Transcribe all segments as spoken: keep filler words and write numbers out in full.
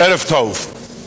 Erev Tov.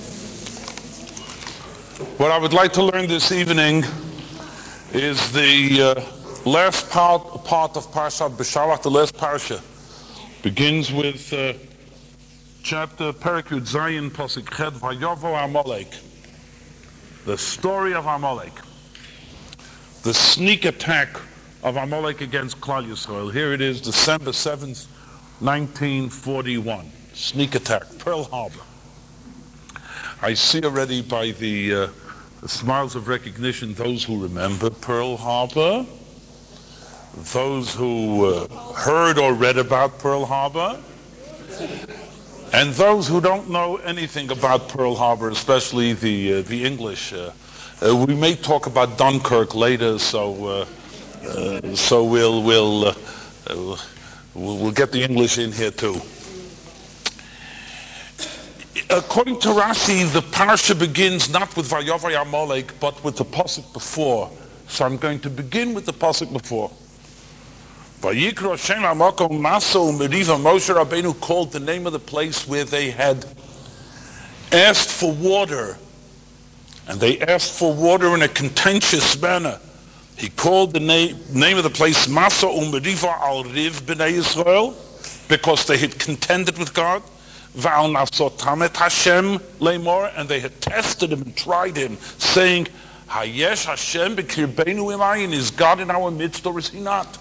What I would like to learn this evening is the uh, last part, part of Parshat B'Shalach, the last parsha. Begins with uh, chapter Perek Yud Zayin Pasuk Chet Vayavo Amalek. The story of Amalek. The sneak attack of Amalek against Klal Yisrael. Here it is, December seventh, nineteen forty-one. Sneak attack, Pearl Harbor. I see already by the, uh, the smiles of recognition those who remember Pearl Harbor, those who uh, heard or read about Pearl Harbor, and those who don't know anything about Pearl Harbor, especially the uh, the English. Uh, uh, we may talk about Dunkirk later, so uh, uh, so we'll we'll, uh, uh, we'll we'll get the English in here too. According to Rashi, the parsha begins not with Vayavai Amalek, but with the pasuk before. So I'm going to begin with the pasuk before. Vayikra Hashem Hamakom Maso Meriva. Moshe Rabbeinu called the name of the place where they had asked for water, and they asked for water in a contentious manner. He called the name name of the place Maso Umeriva Al Riv B'nai Yisrael, because they had contended with God. Va'al Nasotamet Hashem Lemor, and they had tested him and tried him, saying, Hayesh Hashem B'kirbeinu Imayin, is God in our midst or is he not?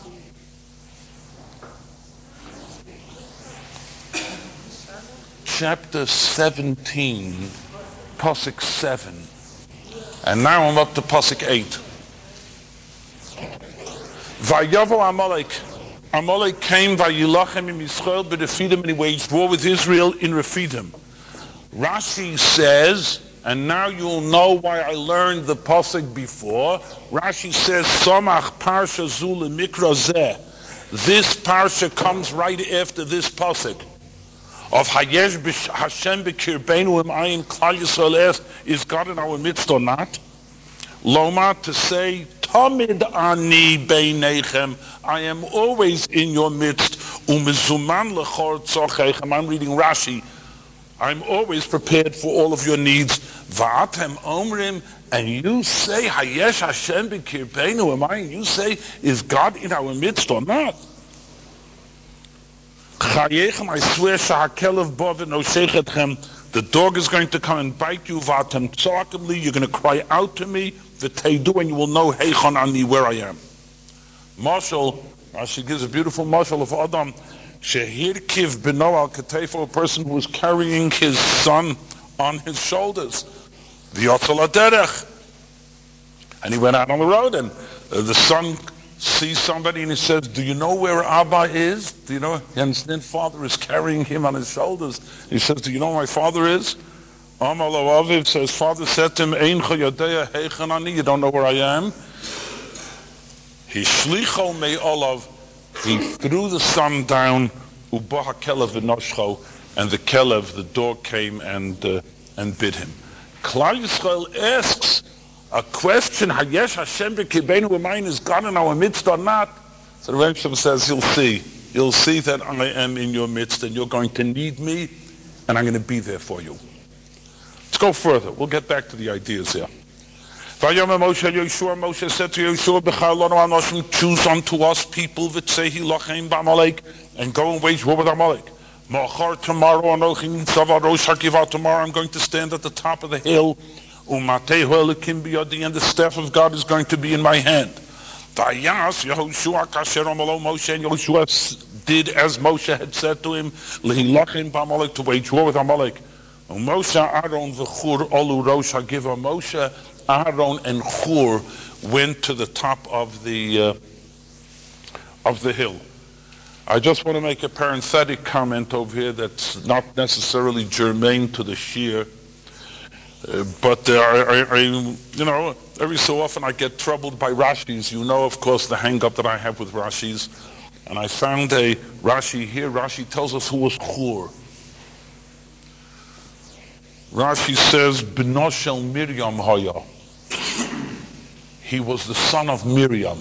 Chapter seventeen, Pasuk seven. And now I'm up to Pasuk eight. Vayavo Amalek. Amalek came Vayilachem in Yisrael b'Refidim, and he waged war with Israel in Refidim. Rashi says, and now you'll know why I learned the Pasuk before. Rashi says, Somach Parsha Zu L'Mikra Zeh. This Parsha comes right after this Pasuk of Hayesh Hashem B'Kirbeinu Imayin. Klal Yisrael asked, is God in our midst or not? Loma, to say, Tamid ani beinechem, I am always in your midst. Umezuman lechor tzorcheichem. I'm reading Rashi. I'm always prepared for all of your needs. Va'atem omrim, and you say, Hayesh Hashem b'kirbeinu imayin. You say, is God in our midst or not? Chayechem, I swear, shahakelev bovin oshechetchem. The dog is going to come and bite you. Va'atem tzorkemli, you're going to cry out to me. V'teidu, and you will know heichon ani, where I am. Mashal, Rashi gives a beautiful mashal of Adam. Shehirkiv beno al katefo, a person who was carrying his son on his shoulders. V'yotzal aderech, and he went out on the road, and uh, the son sees somebody, and he says, "Do you know where Abba is? Do you know?" You understand? Father is carrying him on his shoulders. He says, "Do you know where my father is?" Amal Aviv says, Father said to him, Ein choyadeya heichen ani, you don't know where I am. He shlicho me olav, he threw the son down, ubaha kelev v'noshcho, and the kelev, the dog, came and uh, and bit him. Klal Yisrael asks a question, Hayesh Hashem b'kirbeinu imayin, is God in our midst or not? So the Rebbe says, you'll see. You'll see that I am in your midst, and you're going to need me, and I'm going to be there for you. Let's go further. We'll get back to the ideas here. Vayom Moshe Yeshua, Moshe said to Yeshua, B'chalonu anoshim, choose unto us people v'tzehi lachem b'Amalek, and go and wage war with Amalek. Machar, tomorrow, anochi nitzav rosh hakiva, tomorrow I'm going to stand at the top of the hill. Umatehu elikim biyadi, and the staff of God is going to be in my hand. Vayas Yehoshua kasher amalo Moshe, and Yehoshua did as Moshe had said to him, lehilachem b'Amalek, to wage war with Amalek. Moshe, Aaron, v'chur, olu rosh hagiva. Moshe, Aaron, and Chur went to the top of the uh, of the hill. I just want to make a parenthetic comment over here that's not necessarily germane to the shir, uh, but uh, I, I, you know, every so often I get troubled by Rashis. You know, of course, the hang-up that I have with Rashis, and I found a Rashi here. Rashi tells us who was Chur. Rashi says, B'no shel Miriam haya. He was the son of Miriam.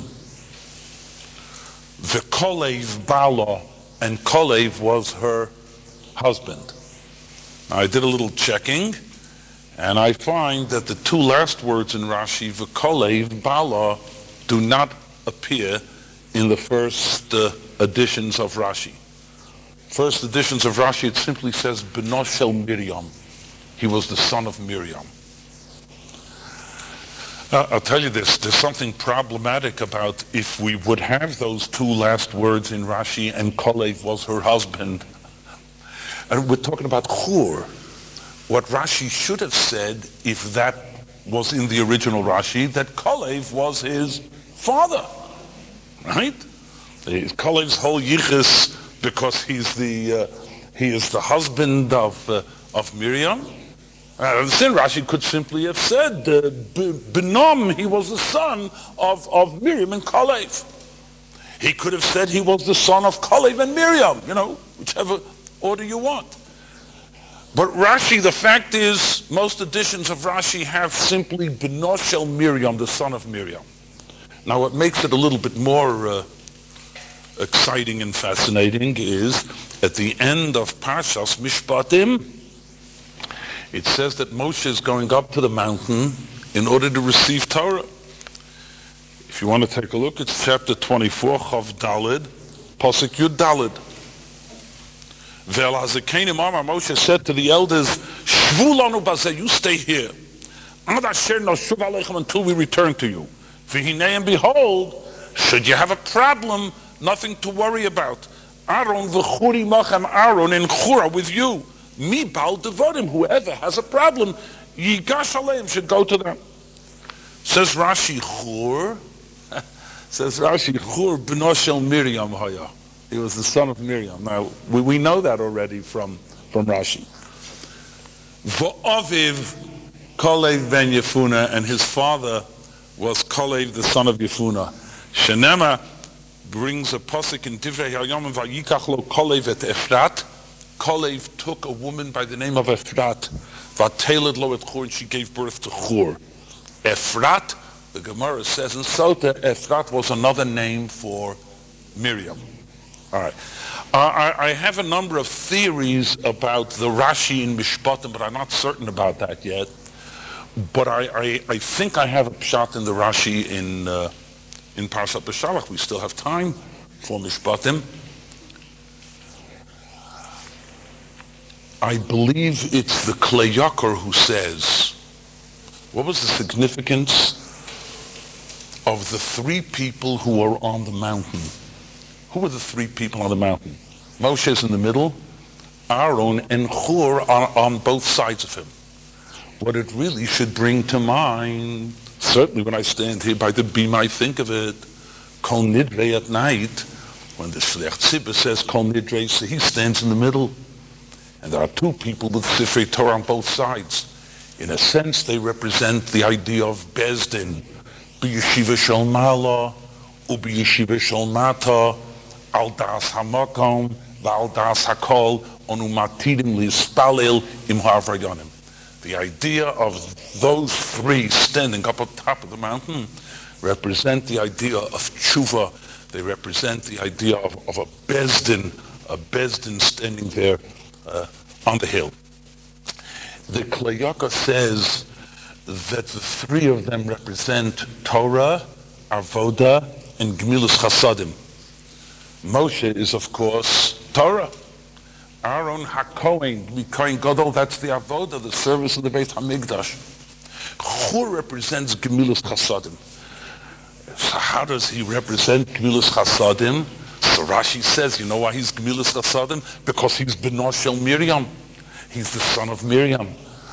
V'kolev bala, and Kolev was her husband. I did a little checking, and I find that the two last words in Rashi, v'kolev bala, do not appear in the first uh, editions of Rashi. First editions of Rashi, it simply says, Beno shel Miriam. He was the son of Miriam. Uh, I'll tell you this, there's something problematic about if we would have those two last words in Rashi and Kolev was her husband. And we're talking about Chur. What Rashi should have said, if that was in the original Rashi, that Kolev was his father. Right? Kolev's whole yichus, because he's the uh, he is the husband of uh, of Miriam. Uh, then Rashi could simply have said, uh, Benom, he was the son of, of Miriam and Kolev. He could have said he was the son of Kolev and Miriam, you know, whichever order you want. But Rashi, the fact is, most editions of Rashi have simply Beno shel Miriam, the son of Miriam. Now what makes it a little bit more uh, exciting and fascinating is, at the end of Parshas Mishpatim, it says that Moshe is going up to the mountain in order to receive Torah. If you want to take a look, it's chapter twenty-four, Chav Daled, Pasuk Yud Daled. Ve'el hazakenim amar, Moshe said to the elders, Shvu lanu bazeh, you stay here. Ad asher nashuv aleichem, until we return to you. V'hinei, and behold, should you have a problem, nothing to worry about. Aaron v'churi machem, Aaron and Chura with you. Mi bal devarim, whoever has a problem, yigash aleim, should go to them. Says Rashi, Chur, says Rashi, Chur b'no shel Miriam haya. He was the son of Miriam. Now, we, we know that already from, from Rashi. V'aviv Kolev ben Yefuna, and his father was Kolev, the son of Yefuna. Shenema brings a pasuk in Divrei Hayom, vayikach lo Kolev et Efrat. Kolev took a woman by the name of Efrat, vateled lo et Chur, and she gave birth to Chur. Efrat, the Gemara says in Sota, Efrat was another name for Miriam. All right. Uh, I, I have a number of theories about the Rashi in Mishpatim, but I'm not certain about that yet. But I, I, I think I have a pshat in the Rashi in uh, in Parshat Beshalach. We still have time for Mishpatim. I believe it's the Klei Yakar who says, what was the significance of the three people who were on the mountain? Who were the three people on the mountain? Moshe is in the middle, Aaron and Chur are on both sides of him. What it really should bring to mind, certainly when I stand here by the beam, I think of it, Kol Nidre at night, when the Shlech Tzibah says Kol Nidre, so he stands in the middle. And there are two people with Sifrei Torah on both sides. In a sense, they represent the idea of Bezdin, B'yeshiva shel Mala, U'b'yeshiva shel Mata, Al Das HaMakom, V'al Das HaKol, Onu Matidim Lispalel Im Ha'avrayonim. The idea of those three standing up on top of the mountain represent the idea of tshuva. They represent the idea of, of a Bezdin, a Bezdin standing there uh, on the hill. The Klei Yakar says that the three of them represent Torah, Avoda, and Gemilas Chasadim. Moshe is, of course, Torah. Aaron HaKohen, Kohen Gadol, that's the Avoda, the service of the Beit HaMikdash. Chur represents Gemilas Chasadim. So how does he represent Gemilas Chasadim? So Rashi says, you know why he's Gemilas Chasadim? Because he's Beno shel Miriam. He's the son of Miriam.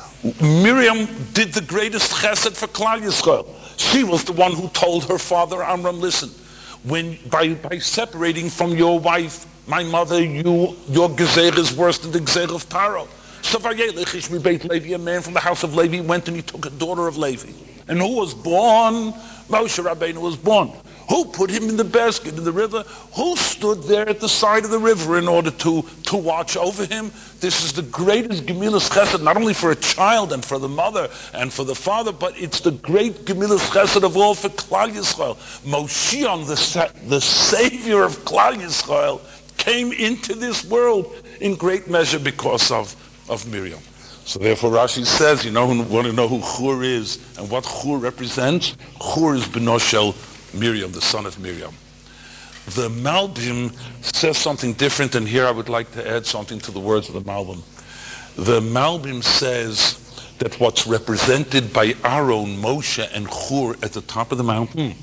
Miriam did the greatest chesed for Klal Yisrael. She was the one who told her father Amram, listen, when by, by separating from your wife, my mother, you, your gezer is worse than the gezer of Paro. So Vayelech Ish Beit Levi, a man from the house of Levi, went and he took a daughter of Levi. And who was born? Moshe Rabbeinu was born. Who put him in the basket in the river? Who stood there at the side of the river in order to, to watch over him? This is the greatest Gemilas Chesed, not only for a child and for the mother and for the father, but it's the great Gemilas Chesed of all for Klal Yisrael. Moshiach, the, the savior of Klal Yisrael, came into this world in great measure because of, of Miriam. So therefore Rashi says, you know, want to know who Chur is and what Chur represents? Chur is Benoshel Miriam, the son of Miriam. The Malbim says something different, and here I would like to add something to the words of the Malbim. The Malbim says that what's represented by Aaron, Moshe, and Chur at the top of the mountain,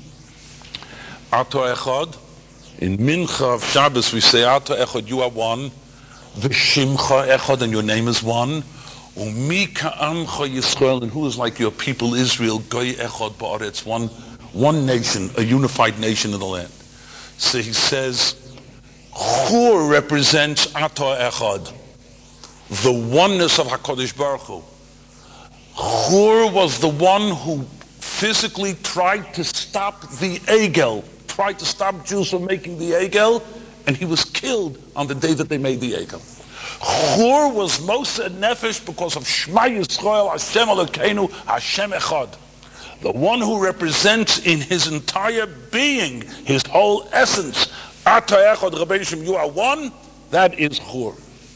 Ato Echad, in Mincha of Shabbos we say, Ato Echad, you are one, V'shimcha Echad, and your name is one, Umi Ka'amcha Yisrael, and who is like your people Israel, Goy Echad Ba'aretz, one, one nation, a unified nation in the land. So he says, Chur represents Ato Echad, the oneness of HaKadosh Baruch Hu. Chur was the one who physically tried to stop the Egel, tried to stop Jews from making the Egel, and he was killed on the day that they made the Egel. Chur was Moshe Nefesh because of Shema Yisrael, Hashem Elokeinu, Hashem Echad. The one who represents in his entire being, his whole essence, Ata Echad Rabbeinu Shem, you are one, that is Chur.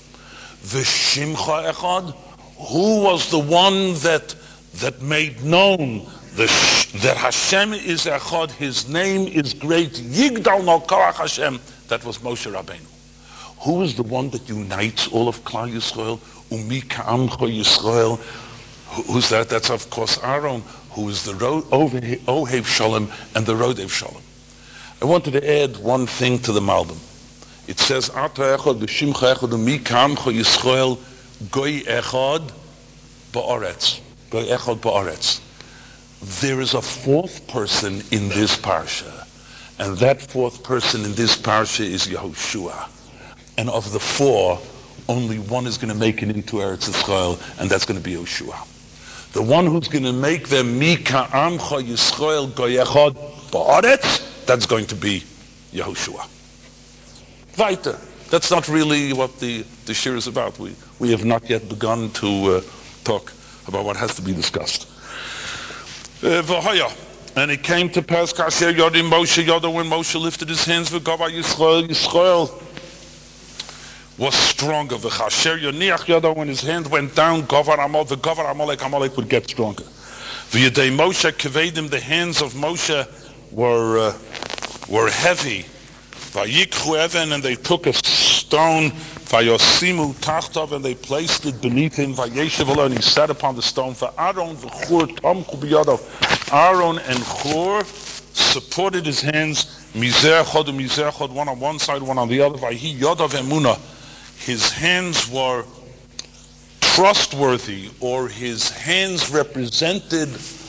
V'shimcha Echad, who was the one that that made known the, that Hashem is Echad, his name is great, Yigdal no Korach Hashem, that was Moshe Rabbeinu. Who is the one that unites all of Klal Yisrael? Umi Ka'amcha Yisrael. Who's that? That's of course Aaron, who is the Ohev Shalom and the Rodev Shalom. I wanted to add one thing to the Malbim. It says, Ata Echad V'shimcha Echad Umi Ka'amcha Yisrael Goy Echad Ba'aretz. Goy Echad Ba'aretz. There is a fourth person in this parsha, and that fourth person in this parsha is Yehoshua. And of the four, only one is going to make it into Eretz Yisrael, and that's going to be Yehoshua. The one who's going to make them Mika Amcha Yisrael Goy Echad Ba'aretz, that's going to be Yehoshua. Weiter. That's not really what the, the shir is about. We, we have not yet begun to uh, talk about what has to be discussed. Uh, and it came to pass, Kasher Yodim Moshe Yoda, when Moshe lifted his hands for Gava Yisrael, Yisrael was stronger. V'chasher Yoniach Yoda, when his hand went down, Gavar Amal, the Gavar Amalek, Amalek would get stronger. V'yedei Moshe Kevedim, the hands of Moshe were uh, were heavy. Vayikchu Even, and they took a stone, Vayosimu Tachtov, and they placed it beneath him, Vayeshev Elo, and he sat upon the stone. For Aaron v'Chur Tomchu b'Yadav, Aaron and Chur supported his hands, Mizer Chod and Mizer Chod, one on one side, one on the other. Vayhi Yodav Emunah, his hands were trustworthy, or his hands represented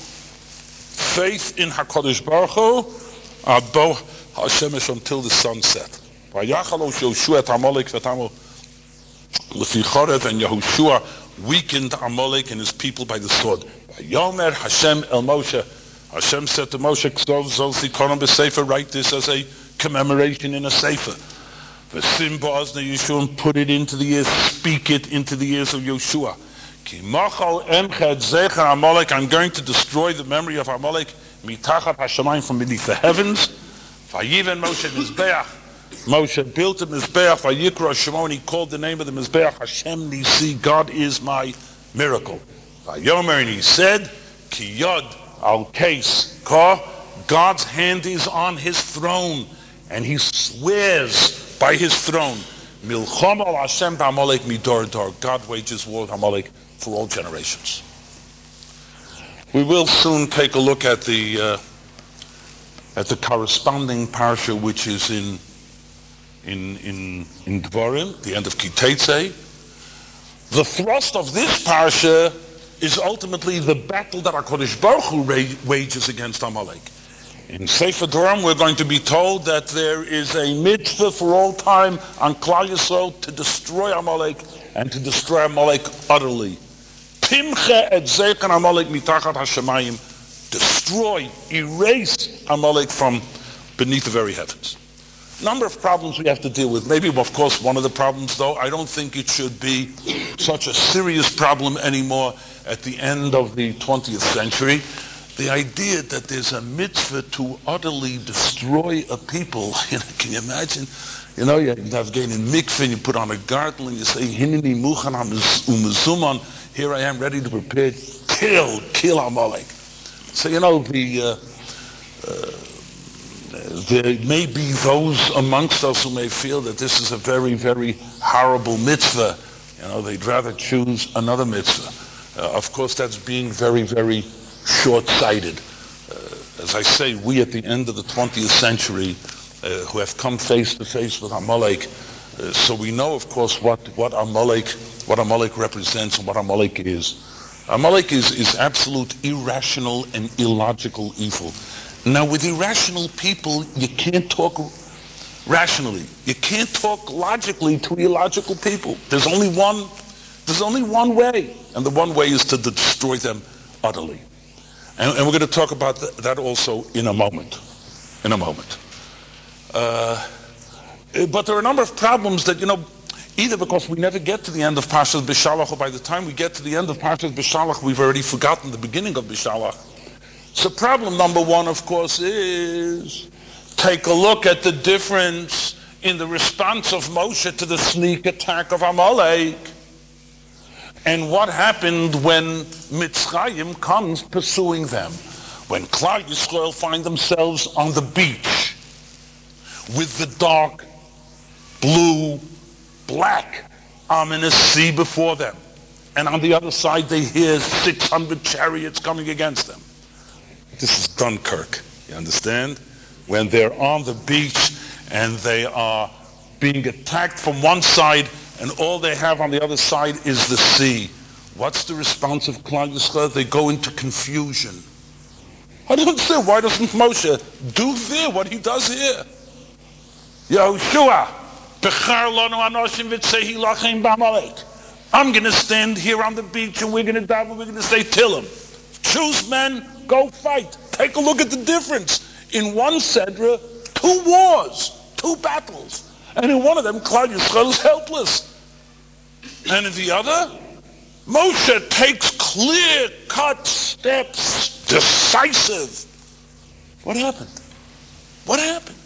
faith in HaKadosh Baruch Hu, Abo Hashemesh, until the sun set. Vayachalo Yoshua et Amalek v'tamo l'fi Chorev, and Yehoshua weakened Amalek and his people by the sword. Vayomer Hashem el Moshe, Hashem said to Moshe, Ksov zol zikaron b'sefer, write this as a commemoration in a sefer. V'sim bo'azne Yeshua, and put it into the ears, speak it into the ears of Yoshua. Ki machal emched zecher Amalek, I'm going to destroy the memory of Amalek mitachat hashamayim, from beneath the heavens. Vayiven Moshe Mizbeach, Moshe built a Mizbeach, Vayikra Shemo, and he called the name of the Mizbeach Hashem Nisi, God is my miracle. Vayomer, and he said, Ki Yod al Kes Ka, God's hand is on his throne, and he swears by his throne, Milchom al Hashem Amalek midor dor, God wages war with Amalek for all generations. We will soon take a look at the uh, at the corresponding parsha, which is in in in in Dvarim, the end of Kiteitzei. The thrust of this parsha is ultimately the battle that HaKadosh Baruch Hu wages against Amalek. In Sefer Dvarim, we're going to be told that there is a mitzvah for all time on Klal Yisrael to destroy Amalek, and to destroy Amalek utterly. Timche et zeichen Amalek mitachat hashamayim, destroy, erase Amalek from beneath the very heavens. Number of problems we have to deal with. Maybe, of course, one of the problems, though, I don't think it should be such a serious problem anymore at the end of the twentieth century. The idea that there's a mitzvah to utterly destroy a people. You know, can you imagine? You know, you have gain in mikveh, and you put on a gartel, and you say, Hineni muchan umezuman. Here I am ready to prepare, kill, kill Amalek. So, you know, the, uh, uh, there may be those amongst us who may feel that this is a very, very horrible mitzvah. You know, they'd rather choose another mitzvah. Uh, of course, that's being very, very short-sighted. Uh, as I say, we at the end of the twentieth century, uh, who have come face to face with Amalek, uh, so we know, of course, what, what Amalek, what Amalek represents and what Amalek is. Amalek is, is absolute irrational and illogical evil. Now, with irrational people, you can't talk rationally. You can't talk logically to illogical people. There's only one, there's only one way, and the one way is to destroy them utterly. And, and we're going to talk about th- that also in a moment. In a moment. Uh, but there are a number of problems that, you know, either because we never get to the end of Parshas Bishalach, or by the time we get to the end of Parshas Bishalach, we've already forgotten the beginning of Bishalach. So problem number one, of course, is take a look at the difference in the response of Moshe to the sneak attack of Amalek. And what happened when Mitzrayim comes pursuing them? When Klal Yisrael find themselves on the beach with the dark, blue, black, ominous sea before them. And on the other side they hear six hundred chariots coming against them. This is Dunkirk, you understand? When they're on the beach and they are being attacked from one side and all they have on the other side is the sea. What's the response of Klal Yisrael? They go into confusion. I don't understand. Why doesn't Moshe do there what he does here? Yehoshua, I'm going to stand here on the beach and we're going to die and we're going to say, till him. Choose men, go fight. Take a look at the difference. In one Sedra, two wars, two battles. And in one of them, Klal Yisrael is helpless. And in the other, Moshe takes clear-cut steps, decisive. What happened? What happened?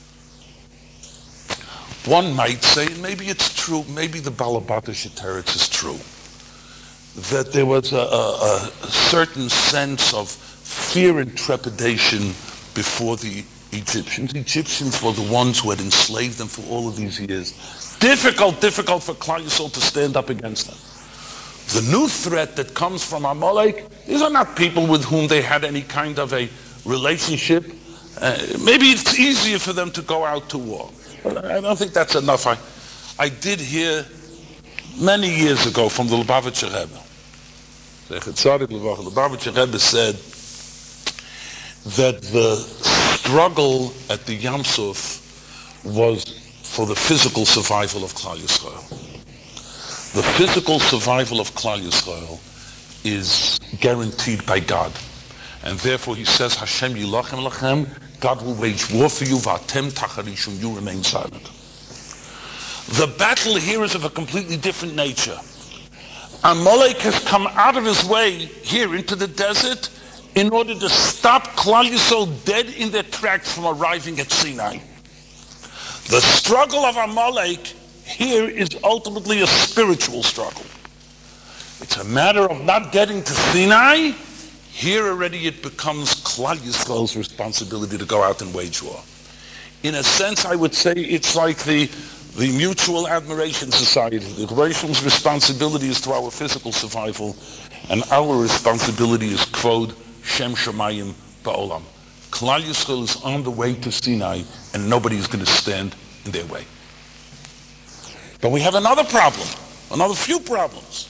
One might say, and maybe it's true, maybe the Balabatish Teretz is true, that there was a, a, a certain sense of fear and trepidation before the Egyptians. The Egyptians were the ones who had enslaved them for all of these years. Difficult, difficult for Klal Yisrael to stand up against them. The new threat that comes from Amalek, these are not people with whom they had any kind of a relationship. Uh, maybe it's easier for them to go out to war. But I don't think that's enough. I, I did hear many years ago from the Lubavitcher Rebbe. The Lubavitcher Rebbe said that the struggle at the Yam Suf was for the physical survival of Klal Yisrael. The physical survival of Klal Yisrael is guaranteed by God. And therefore he says, Hashem yilachem lachem, God will wage war for you, v'atem tacharishum, you remain silent. The battle here is of a completely different nature. Amalek has come out of his way here into the desert in order to stop Klal Yisrael dead in their tracks from arriving at Sinai. The struggle of Amalek here is ultimately a spiritual struggle. It's a matter of not getting to Sinai. Here already it becomes Klal Yisrael's responsibility to go out and wage war. In a sense, I would say it's like the, the Mutual Admiration Society. The Resham's responsibility is to our physical survival, and our responsibility is kvod Shem Shemayim Ba'olam. Klal Yisrael is on the way to Sinai, and nobody is going to stand in their way. But we have another problem, another few problems.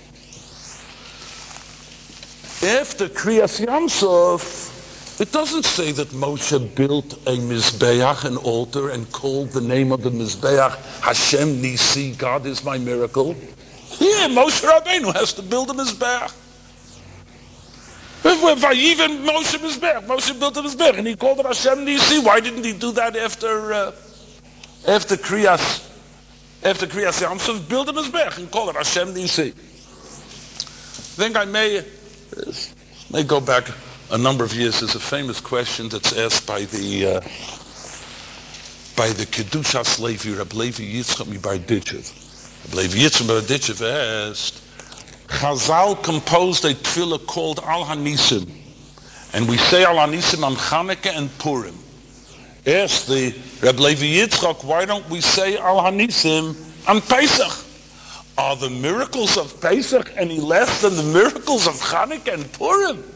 After Kriyas Yam Suf, it doesn't say that Moshe built a Mizbeach, an altar, and called the name of the Mizbeach Hashem Nisi, God is my miracle. Here, Moshe Rabbeinu has to build a Mizbeach. Even Moshe Mizbeach, Moshe built a Mizbeach, and he called it Hashem Nisi. Why didn't he do that after uh, after Kriyas? After Kriyas Yam Suf, build a Mizbeach and call it Hashem Nisi. I think I may, uh, may go back a number of years. There's a famous question that's asked by the uh, by the Kedushas Levi, Reb Levi Yitzchak Mibar Ditchev. Reb Levi Yitzchak Mibar Ditchev asked, Chazal composed a tefillah called Al Hanisim, and we say Al Hanisim on Chanukah and Purim. Asked the Reb Levi Yitzchak, why don't we say Al Hanisim on Pesach? Are the miracles of Pesach any less than the miracles of Chanukah and Purim?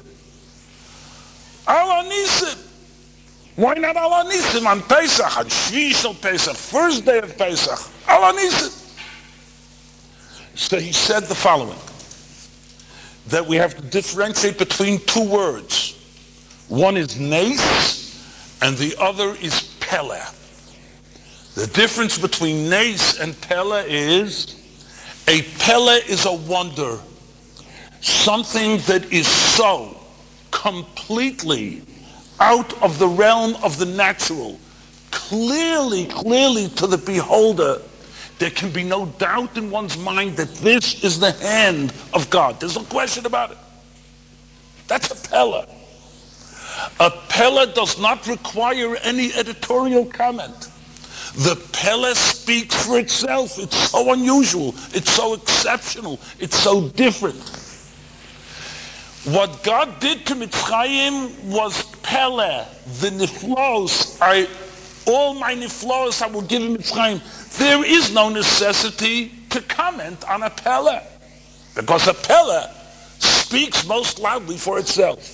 Al Hanisim. Why not Al Hanisim on Pesach, on Shvi Shel Pesach, first day of Pesach? Al Hanisim. So he said the following, that we have to differentiate between two words. One is Nes, and the other is Pele. The difference between Nes and Pele is, a Pele is a wonder, something that is so completely out of the realm of the natural, clearly, clearly to the beholder. There can be no doubt in one's mind that this is the hand of God. There's no question about it. That's a Pele. A Pele does not require any editorial comment. The Pele speaks for itself. It's so unusual. It's so exceptional. It's so different. What God did to Mitzrayim was Pele. The Niflos, I, all my Niflos I will give him Mitzrayim. There is no necessity to comment on a Pele, because a Pele speaks most loudly for itself.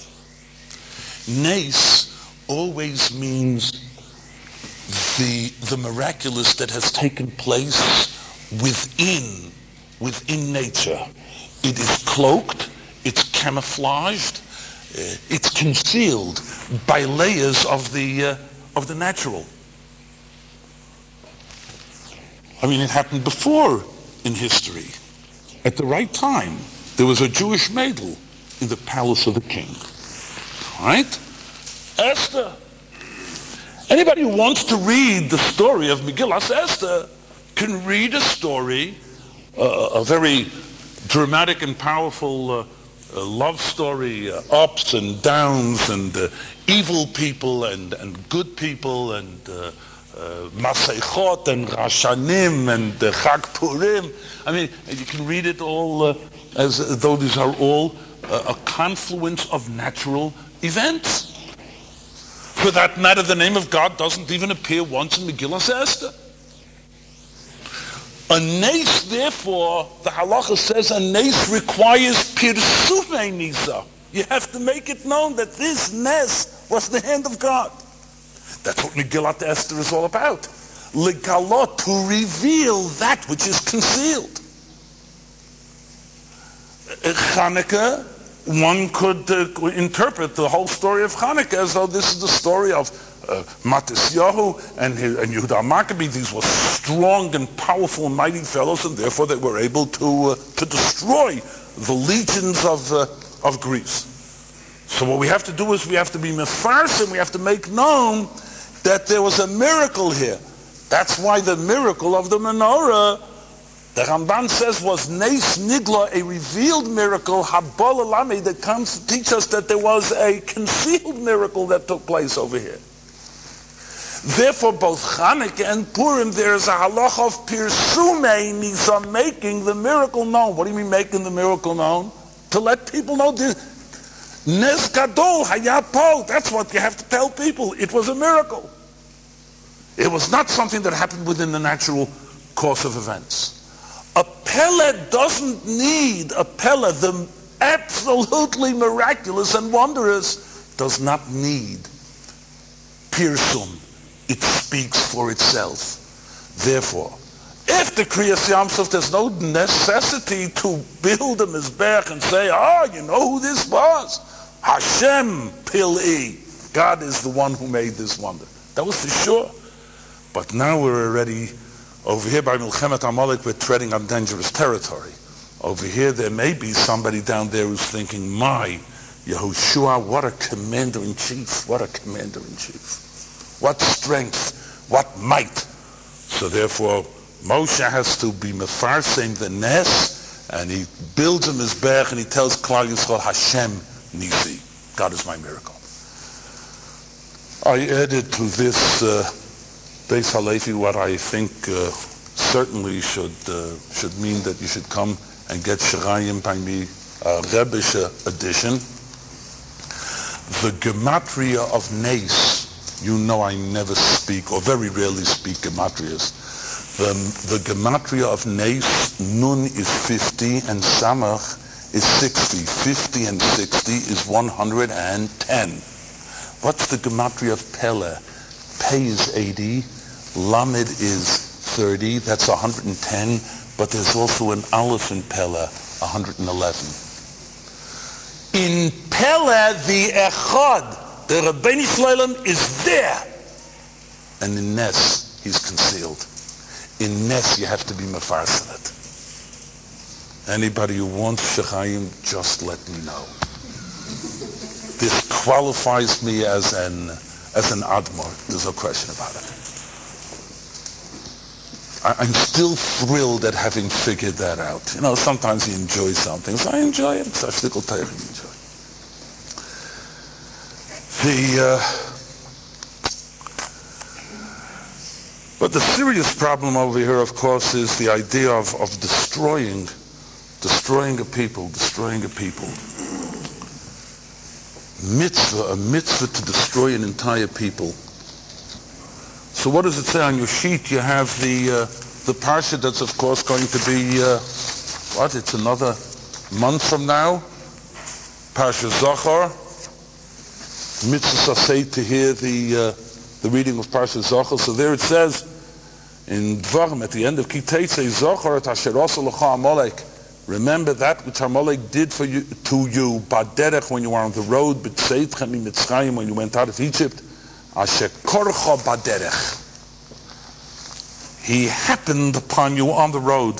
Nes always means the, the miraculous that has taken place within, within nature. It is cloaked, it's camouflaged, uh, it's concealed by layers of the, uh, of the natural. I mean, it happened before in history. At the right time, there was a Jewish maidel in the palace of the king. Right? Esther. Anybody who wants to read the story of Megillas Esther can read a story, uh, a very dramatic and powerful uh, uh, love story, uh, ups and downs, and uh, evil people and, and good people, and uh, uh, Maseichot and Rashanim and uh, Chag Purim. I mean, you can read it all uh, as though these are all uh, a confluence of natural events. For that matter, the name of God doesn't even appear once in Megillas Esther. A nes, therefore, the halacha says a nes requires pirsumei nisa. You have to make it known that this nes was the hand of God. That's what Megillat Esther is all about. Legalot, to reveal that which is concealed. Chanukah, one could uh, interpret the whole story of Chanukah as though this is the story of uh, Matisyahu and, his, and Yehuda Maccabee. These were strong and powerful and mighty fellows, and therefore they were able to uh, to destroy the legions of uh, of Greece. So what we have to do is we have to be mefarsim, we have to make known that there was a miracle here. That's why the miracle of the menorah, the Ramban says, was Nes Nigla, a revealed miracle, Habal Alami, that comes to teach us that there was a concealed miracle that took place over here. Therefore, both Chanukah and Purim, there is a halach of Pirsumei Nisa, making the miracle known. What do you mean making the miracle known? To let people know this. Nes Gadol Hayapo, that's what you have to tell people. It was a miracle. It was not something that happened within the natural course of events. A Pele doesn't need, a Pele, the absolutely miraculous and wondrous, does not need Pirsum. It speaks for itself. Therefore, if the Kriyas Yamsuf, there's no necessity to build a Mizbech and say, oh, you know who this was? Hashem Pil'i. God is the one who made this wonder. That was for sure. But now we're already over here by Milchemet Amalek, we're treading on dangerous territory. Over here there may be somebody down there who's thinking, my Yehoshua, what a commander-in-chief, what a commander-in-chief. What strength, what might. So therefore, Moshe has to be mefarsim the nes, and he builds a mizbech, and he tells Klal Yisrael, Hashem Nisi, God is my miracle. I added to this uh, Beis Halevi what I think uh, certainly should uh, should mean that you should come and get Shirayim by me, a Rebbeische edition. The Gematria of Nes, you know I never speak, or very rarely speak Gematrias. The, the Gematria of Nes, Nun is fifty, and Samach is sixty. fifty and sixty is one hundred ten. What's the Gematria of Pele? Pei is eighty, Lamed is thirty, that's one hundred ten, but there's also an Aleph in Pele, one hundred eleven. In Pele, the Echad, the Rabbeinu Shloim is there. And in Nes, he's concealed. In Nes, you have to be mefarsanet. Anybody who wants Shechayim, just let me know. This qualifies me as an as an Admor. There's no question about it. I, I'm still thrilled at having figured that out. You know, sometimes you enjoy something. So I enjoy it. So I enjoy. The uh, but the serious problem over here, of course, is the idea of, of destroying, destroying a people, destroying a people. Mitzvah, a mitzvah to destroy an entire people. So what does it say on your sheet? You have the uh, the parsha that's of course going to be uh, what? It's another month from now. Parsha Zachor. Mitzvah say to hear the uh, the reading of Parsha Zachor. So there it says in Dvarim at the end of Kiteitzei Zachor et asher asa lecha Amalek. Remember that which Amalek did for you, to you, Baderech, when you were on the road, B'tzeitchem Mitzrayim, when you went out of Egypt, Asher korcha Baderech. He happened upon you on the road.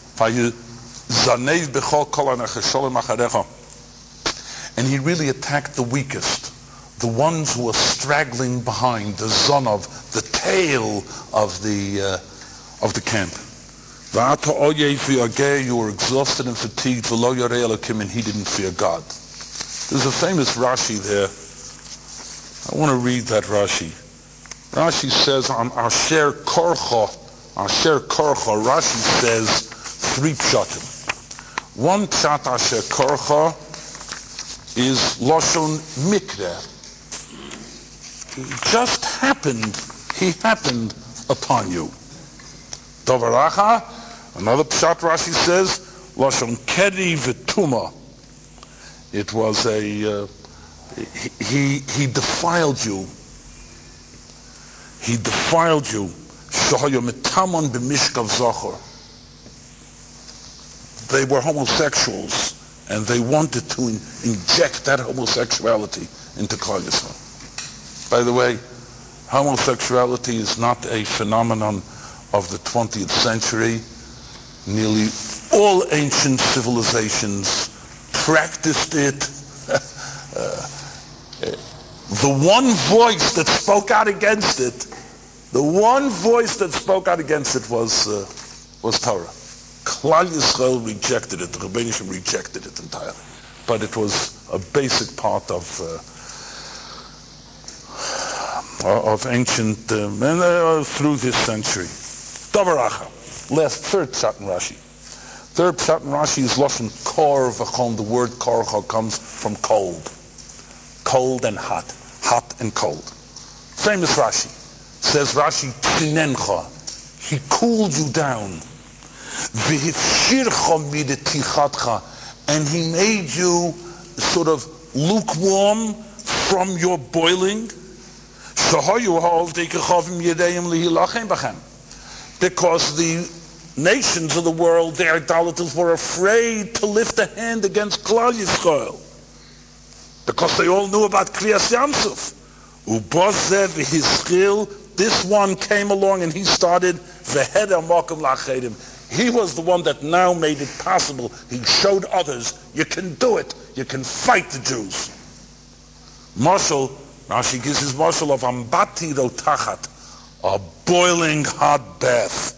Zanev b'chol kol anachasholim acharecha. And he really attacked the weakest, the ones who were straggling behind, the zonov, the tail of the uh, of the camp. You were exhausted and fatigued, and he didn't fear God. There's a famous Rashi there. I want to read that Rashi. Rashi says on Asher Korcha, Asher Korcha, Rashi says three pshatim. One pshat Asher Korcha is Loshon Mikre. It just happened, he happened upon you. Dovaracha, another pshat Rashi says, Lashon Kedi V'tuma. It was a, uh, he, he, he defiled you. He defiled you. Shahoyo Metamon B'mishkav Zachor. They were homosexuals, and they wanted to in, inject that homosexuality into Klal Yisrael. By the way, homosexuality is not a phenomenon of the twentieth century. Nearly all ancient civilizations practiced it. uh, the one voice that spoke out against it, the one voice that spoke out against it was uh, was Torah. Klal Yisrael rejected it. The Rebbeinu Shem rejected it entirely. But it was a basic part of uh, of ancient, uh, and, uh, through this century. Davaracha, last, third pshat in Rashi. Third pshat in Rashi is Lashon Kor V'chon. The word Korcha comes from cold. Cold and hot. Hot and cold. Famous Rashi. Says Rashi, Tinencha. He cooled you down. V'hifshircha mid'tichatcha. And he made you sort of lukewarm from your boiling. Because the nations of the world, the idolaters, were afraid to lift a hand against Klal Yisrael. Because they all knew about Kriyas Yamsuf. Ubozeh v'hischil, this one came along and he started v'heder mokum lachedim. He was the one that now made it possible. He showed others, you can do it. You can fight the Jews. Marshal, now she gives his marshal of Ambati Rotachat, a boiling hot bath.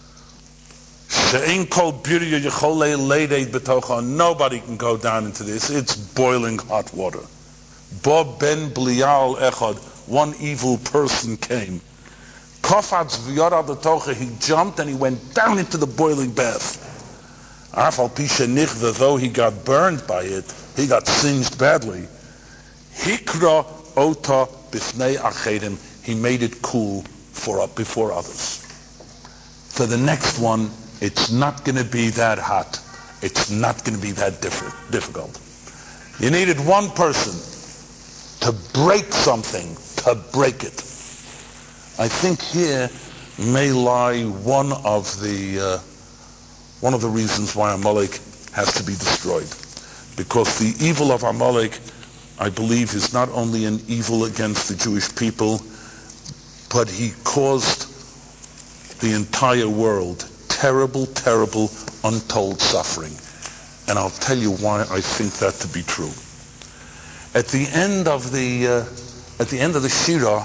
Nobody can go down into this. It's boiling hot water. Bob ben Blial Echad, one evil person came. He jumped and he went down into the boiling bath. Afal Pisha Nichva, though he got burned by it, he got singed badly. Hikra Ota Bifnei Achedim, he made it cool for before others. For the next one, it's not going to be that hot. It's not going to be that diff- difficult. You needed one person to break something, to break it. I think here may lie one of the uh, one of the reasons why Amalek has to be destroyed. Because the evil of Amalek, I believe, is not only an evil against the Jewish people, but he caused the entire world terrible, terrible, untold suffering. And I'll tell you why I think that to be true. At the end of the uh, at the end of the Shirah,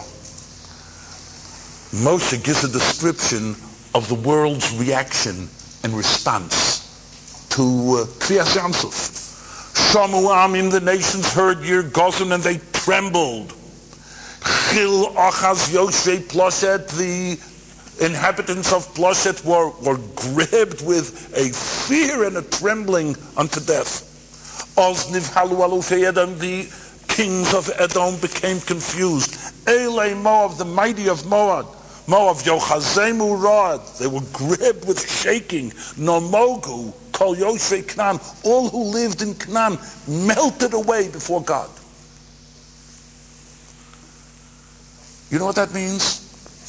Moshe gives a description of the world's reaction and response to uh, Kriyas Yamsuf. Shamu Amim, the nations heard your Gozan and they trembled. Chil Achaz Yoshvei Ploshet, the inhabitants of Ploshet were, were gripped with a fear and a trembling unto death. Ozniv Halu Alufei Edom, the kings of Edom became confused. Elei Moab, the mighty of Moab, Moab Yochazemu Rod, they were gripped with shaking. Nomogu, Kol Yoshvei Knan, all who lived in Canaan melted away before God. You know what that means?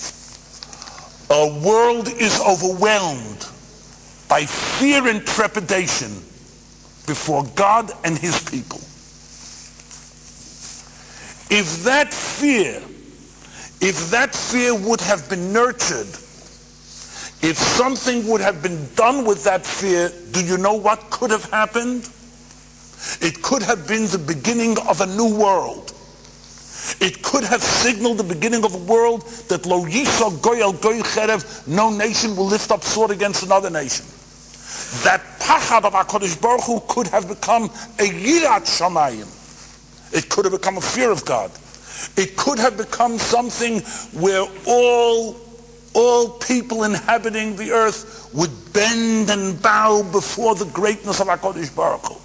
A world is overwhelmed by fear and trepidation before God and his people. If that fear, if that fear would have been nurtured, if something would have been done with that fear, do you know what could have happened? It could have been the beginning of a new world. It could have signaled the beginning of a world that Lo Yisha Goy El Goy Cherev, no nation will lift up sword against another nation. That Pachad of HaKadosh Baruch Hu could have become a Yirat Shamayim. It could have become a fear of God. It could have become something where all, all people inhabiting the earth would bend and bow before the greatness of HaKadosh Baruch Hu.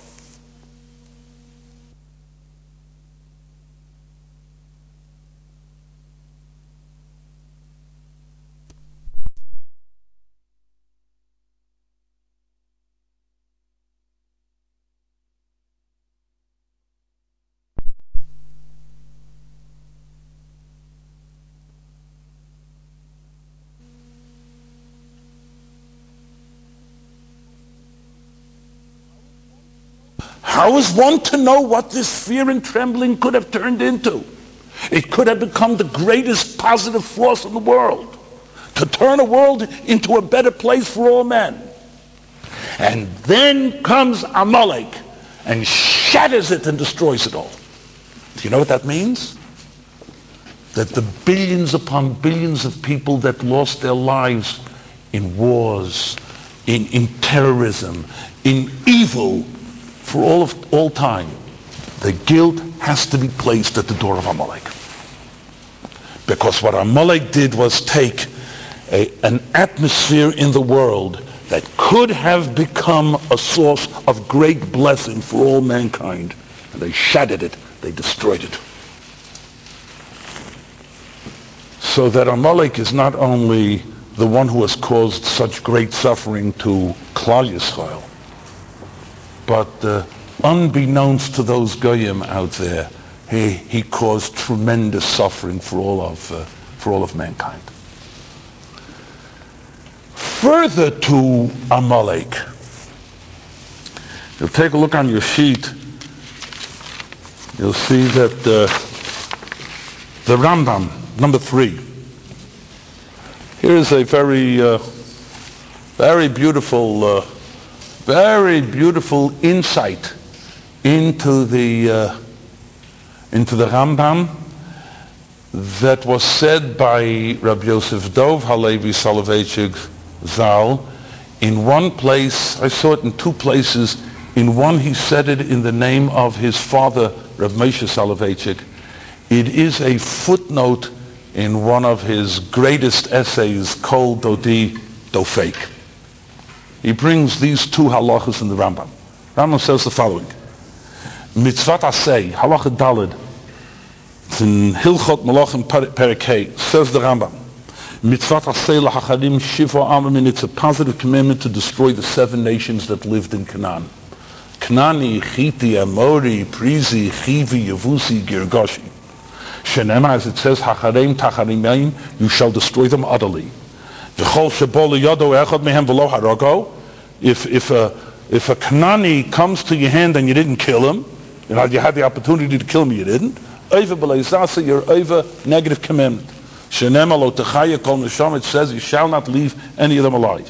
How is one to know what this fear and trembling could have turned into? It could have become the greatest positive force in the world, to turn a world into a better place for all men. And then comes Amalek and shatters it and destroys it all. Do you know what that means? That the billions upon billions of people that lost their lives in wars, in, in terrorism, in evil, for all of all time, the guilt has to be placed at the door of Amalek. Because what Amalek did was take a, an atmosphere in the world that could have become a source of great blessing for all mankind, and they shattered it, they destroyed it. So that Amalek is not only the one who has caused such great suffering to Klal Yisrael, but uh, unbeknownst to those goyim out there, he, he caused tremendous suffering for all of uh, for all of mankind. Further to Amalek, you'll take a look on your sheet. You'll see that uh, the Rambam, number three. Here is a very, uh, very beautiful. Uh, Very beautiful insight into the uh, into the Rambam that was said by Rabbi Yosef Dov Halevi Soloveitchik Zal. In one place, I saw it in two places. In one, he said it in the name of his father, Rabbi Moshe Soloveitchik. It is a footnote in one of his greatest essays, Kol Dodi Dofek. he brings these two halachas in the Rambam. Rambam says the following. Mitzvat asay, halacha daled, it's in Hilchot Malachim Perek, says the Rambam. Mitzvat asay lahacharim shiva amamin, it's a positive commandment to destroy the seven nations that lived in Canaan. Knani, Chiti, Amori, Prizi, Chivi, Yevusi, Girgashi. Shenema, as it says, Hachareim, Tacharimeim, you shall destroy them utterly. V'chol shebol yodo echad mehem v'lo harago. If if a if a Knani comes to your hand and you didn't kill him, you know, you had the opportunity to kill him, you didn't. Over b'leizasa, you're over negative commandment. Shenema lo techaya kol neshama, it says, you shall not leave any of them alive.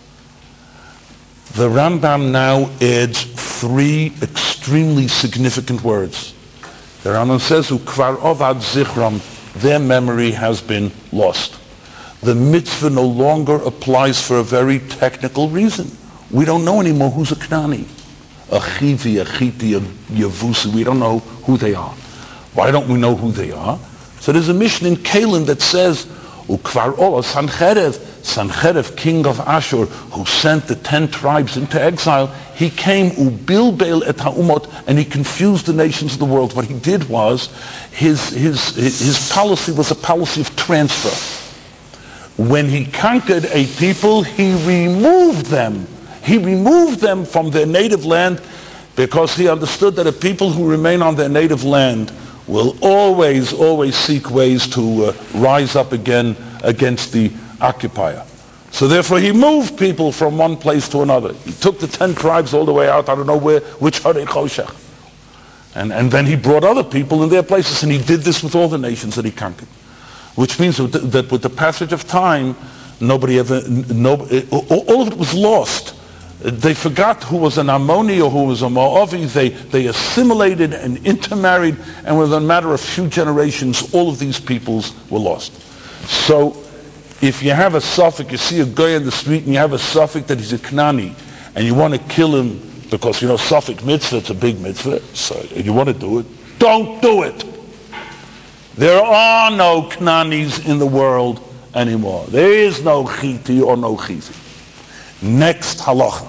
The Rambam now adds three extremely significant words. The Rambam says, "Ukvar ovad zichram," their memory has been lost. The mitzvah no longer applies for a very technical reason. We don't know anymore who's a Knani, a Chivi, a Chiti, a Yevusi. We don't know who they are. Why don't we know who they are? So there's a mission in Kalim that says, "Ukvar ola Sancherev." Sancherev, king of Ashur, who sent the ten tribes into exile, he came ubilbel et ha'umot, and he confused the nations of the world. What he did was, his, his, his policy was a policy of transfer. When he conquered a people, he removed them. He removed them from their native land because he understood that a people who remain on their native land will always, always seek ways to uh, rise up again against the occupier. So therefore he moved people from one place to another. He took the ten tribes all the way out, I don't know where, which Harei Choshech. And, and then he brought other people in their places, and he did this with all the nations that he conquered. Which means that with the passage of time, nobody ever, no, all of it was lost. They forgot who was an Ammoni or who was a Moavi. They, they assimilated and intermarried, and within a matter of few generations, all of these peoples were lost. So, if you have a suffix, you see a guy in the street and you have a suffix that he's a Knani, and you want to kill him because, you know, suffix mitzvah, it's a big mitzvah, so and you want to do it, don't do it. There are no Knanis in the world anymore. There is no Chiti or no Chivi. Next halacha.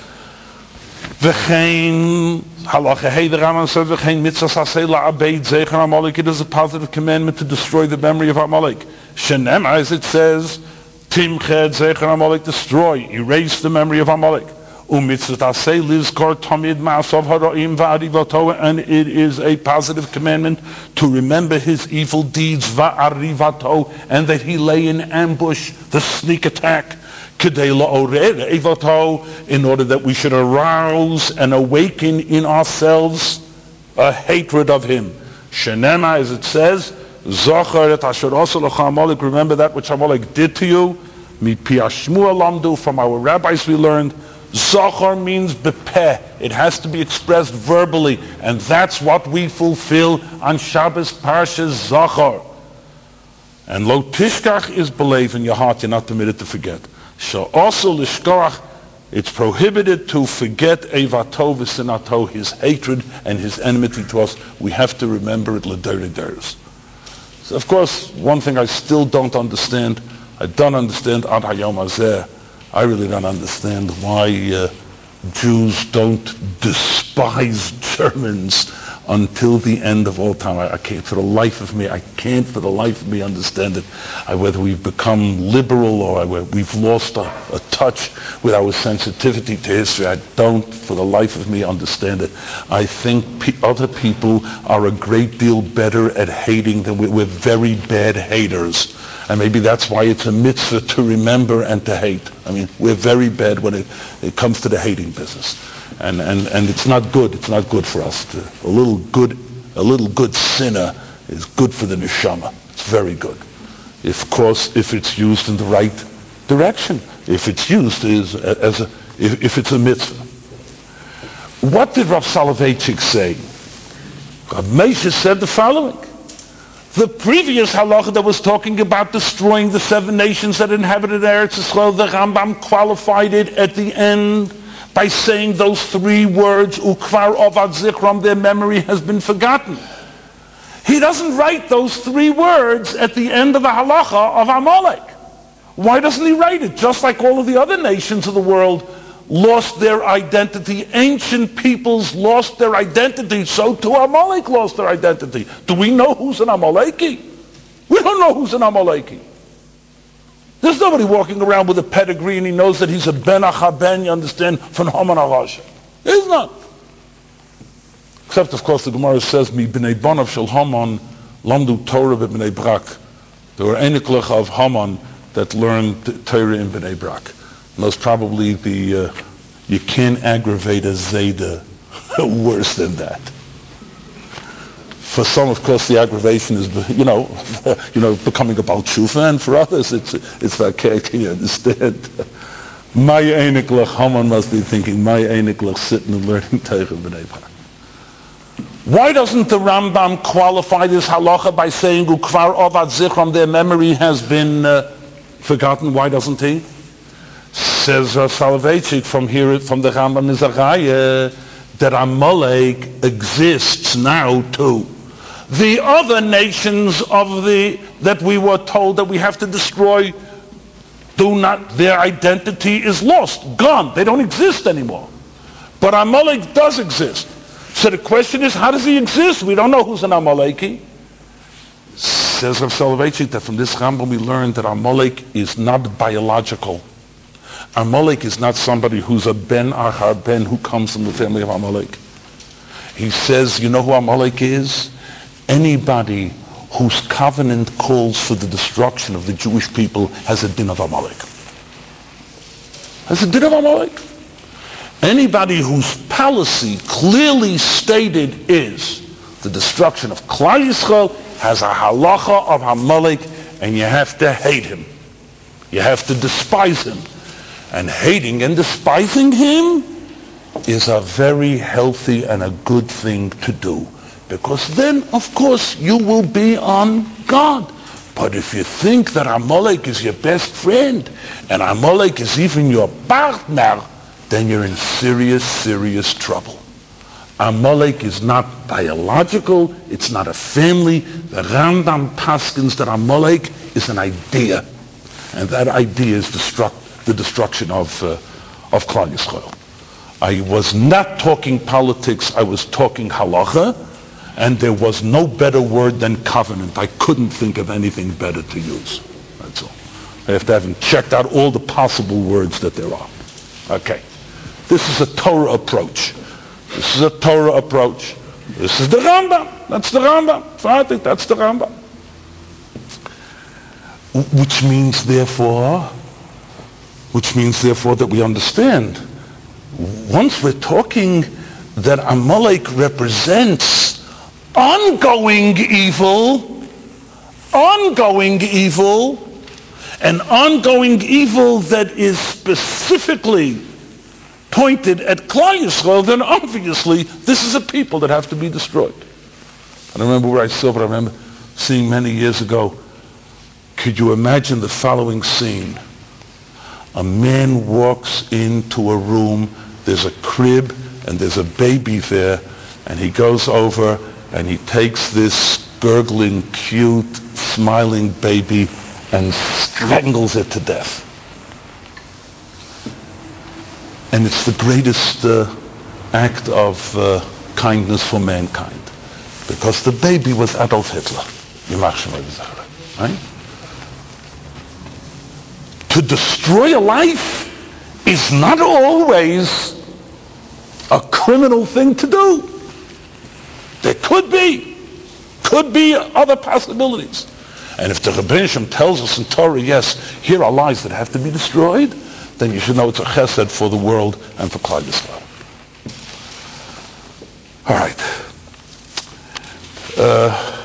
V'chein halacha hey, the Rambam says v'chein mitzvah sasei la'abeid zecher Amalek. It is a positive commandment to destroy the memory of Amalek. Shenem, as it says, timched zecher Amalek, destroy, erase the memory of Amalek. Umitzvah sasei lizkor tamid ma'asov haraim va'arivato, and it is a positive commandment to remember his evil deeds va'arivato, and that he lay in ambush, the sneak attack. In order that we should arouse and awaken in ourselves a hatred of him. Shenema, as it says, remember that which Amalek did to you. From our rabbis we learned, Zachar means bepeh. It has to be expressed verbally, and that's what we fulfill on Shabbos Parshas Zachar. And lo tishkach is believe in your heart, you're not permitted to forget. So also lishkoach, it's prohibited to forget evato v'sinato, his hatred and his enmity to us. We have to remember it l'dorei doros. So of course, one thing I still don't understand, I don't understand ad hayom hazeh. I really don't understand why uh, Jews don't despise Germans until the end of all time. I, I can't, for the life of me, I can't for the life of me understand it. I, whether we've become liberal or I, we've lost a, a touch with our sensitivity to history, I don't for the life of me understand it. I think pe- other people are a great deal better at hating than we, we're very bad haters. And maybe that's why it's a mitzvah to remember and to hate. I mean, we're very bad when it, it comes to the hating business. And, and, and it's not good. It's not good for us. To, a little good, a little good sinner is good for the neshama. It's very good. If, of course, if it's used in the right direction. If it's used as, as a, if, if it's a mitzvah. What did Rav Soloveitchik say? Rav Moshe said the following. The previous halacha that was talking about destroying the seven nations that inhabited Eretz Yisrael, the Rambam qualified it at the end by saying those three words, ukvar ovad zichram, their memory has been forgotten. He doesn't write those three words at the end of the halacha of Amalek. Why doesn't he write it? Just like all of the other nations of the world lost their identity. Ancient peoples lost their identity. So too Amalek lost their identity. Do we know who's an Amaleki? We don't know who's an Amaleki. There's nobody walking around with a pedigree and he knows that he's a Ben Achaben, you understand, from Haman HaRasha. There's none. Except, of course, the Gemara says, Mi b'nei bonav shel Haman lamdu Torah b'bnei Brak. There were eniklech of Haman that learned Torah in Bnei Brak. Most probably the, uh, you can't aggravate a Zayda worse than that. For some, of course, the aggravation is, you know, you know, becoming a Baal Tshuva, and for others, it's it's okay. Can you understand? My Einiklach, Haman must be thinking, my Einiklach sitting and learning Torah B'nai Brak. Why doesn't the Rambam qualify this halacha by saying Ukvar Ovad Zichram, their memory has been uh, forgotten? Why doesn't he? Says uh, Soloveitchik from here, from the Rambam Nizaraya, that Amalek exists now too. The other nations of the that we were told that we have to destroy, do not, their identity is lost, gone. They don't exist anymore. But Amalek does exist. So the question is, how does he exist? We don't know who's an Amaleki. Says Rav Soloveitchik that from this Rambam we learned that Amalek is not biological. Amalek is not somebody who's a Ben Achar Ben who comes from the family of Amalek. He says, you know who Amalek is? Anybody whose covenant calls for the destruction of the Jewish people has a din of Amalek. Has a din of Amalek. Anybody whose policy clearly stated is the destruction of Klal Yisrael has a halacha of Amalek, and you have to hate him. You have to despise him. And hating and despising him is a very healthy and a good thing to do. Because then, of course, you will be on God. But if you think that Amalek is your best friend, and Amalek is even your partner, then you're in serious, serious trouble. Amalek is not biological, it's not a family. The Rambam paskins that Amalek is an idea. And that idea is destruct, the destruction of, uh, of Klal Yisrael. I was not talking politics, I was talking halacha, and there was no better word than covenant. I couldn't think of anything better to use. That's all. I have to have checked out all the possible words that there are. Okay. This is a Torah approach. This is a Torah approach. This is the Rambam. That's the Rambam. So I think that's the Rambam. Which means, therefore, which means, therefore, that we understand. Once we're talking that Amalek represents ongoing evil, ongoing evil, an ongoing evil that is specifically pointed at Klal Yisrael, then obviously this is a people that have to be destroyed. I don't remember where I saw, but I remember seeing many years ago. Could you imagine the following scene? A man walks into a room, there's a crib, and there's a baby there, and he goes over and he takes this gurgling, cute, smiling baby and strangles it to death. And it's the greatest uh, act of uh, kindness for mankind. Because the baby was Adolf Hitler. Right? To destroy a life is not always a criminal thing to do. There could be, could be other possibilities. And if the Rebbeinu Shem tells us in Torah, yes, here are lives that have to be destroyed, then you should know it's a chesed for the world and for Klal Yisrael. All right. Uh,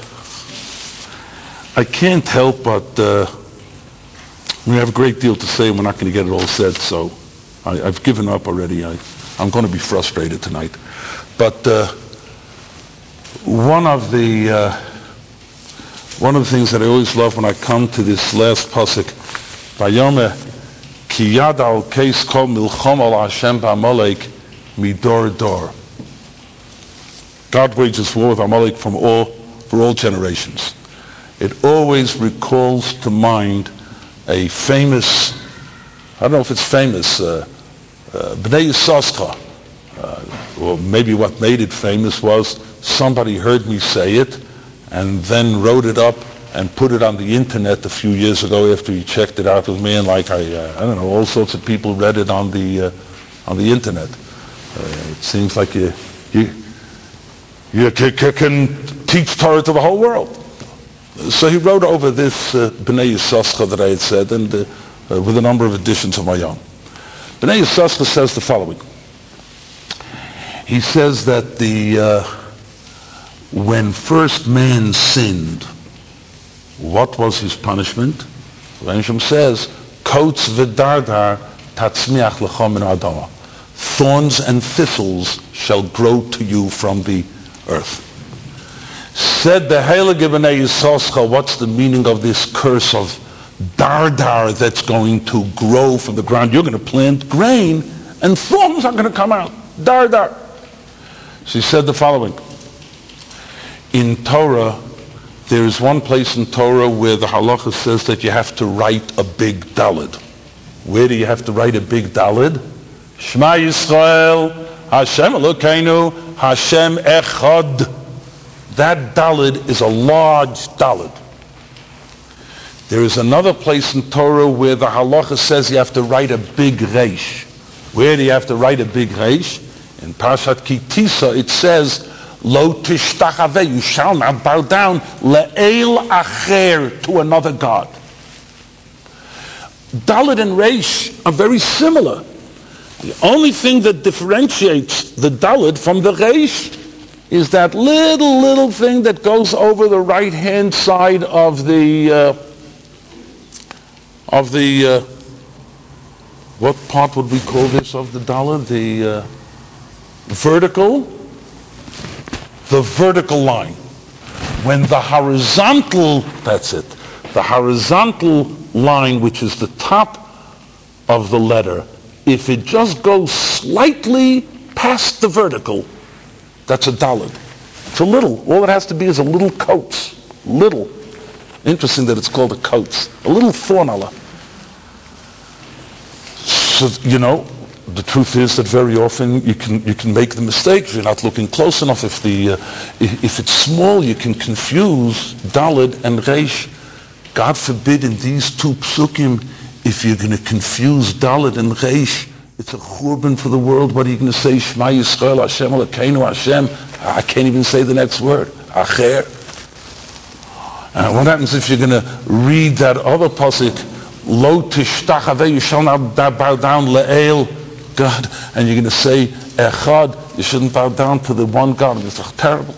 I can't help but, uh, we have a great deal to say and we're not going to get it all said, so I, I've given up already. I, I'm going to be frustrated tonight. But uh, one of the uh, one of the things that I always love when I come to this last pasuk, Vayome ki yad al keis kol milchom al Hashem ba'Amalek midor dor. God wages war with Amalek from all for all generations. It always recalls to mind a famous, I don't know if it's famous, uh, uh, Bnei Yissaschar, uh, or maybe what made it famous was somebody heard me say it and then wrote it up and put it on the internet a few years ago after he checked it out with me, and like I, uh, I don't know, all sorts of people read it on the uh, on the internet. Uh, it seems like you you you c- c- can teach Torah to the whole world. So he wrote over this uh, Bnei Yissaschar that I had said, and uh, uh, with a number of additions of my own. Bnei Yissaschar says the following. He says that the uh, when first man sinned, what was his punishment? Rambam says, "Kotes v'dardar tatzmiach lecha min adama." Thorns and thistles shall grow to you from the earth. Said the Heilige Bnei Yissaschar, what's the meaning of this curse of dardar that's going to grow from the ground? You're going to plant grain and thorns are going to come out. Dardar. She said the following. In Torah, there is one place in Torah where the halacha says that you have to write a big daled. Where do you have to write a big daled? Shema Yisrael, Hashem Elokeinu, Hashem Echad. That daled is a large daled. There is another place in Torah where the halacha says you have to write a big reish. Where do you have to write a big reish? In Parashat Ki Tisa it says, Lo tishtachaveh, you shall not bow down, le'el acher, to another god. Daled and reish are very similar. The only thing that differentiates the daled from the reish is that little, little thing that goes over the right-hand side of the, uh, of the, uh, what part would we call this of the daled? The uh, vertical, the vertical line. When the horizontal, that's it, the horizontal line, which is the top of the letter, if it just goes slightly past the vertical, that's a daled. It's a little. All it has to be is a little coats. Little. Interesting that it's called a coats. A little thornala. So, you know, the truth is that very often you can you can make the mistake if you're not looking close enough. If the uh, if, if it's small, you can confuse daled and reish. God forbid in these two psukim, if you're going to confuse daled and reish, it's a churban for the world. What are you going to say? Shema Yisrael, Hashem Elokeinu, Hashem. I can't even say the next word. Acher. And what happens if you're going to read that other pasuk, Lo tishtachaveh, you shall not bow down, le'el, God, and you're going to say echad, you shouldn't bow down to the one God. It's terrible.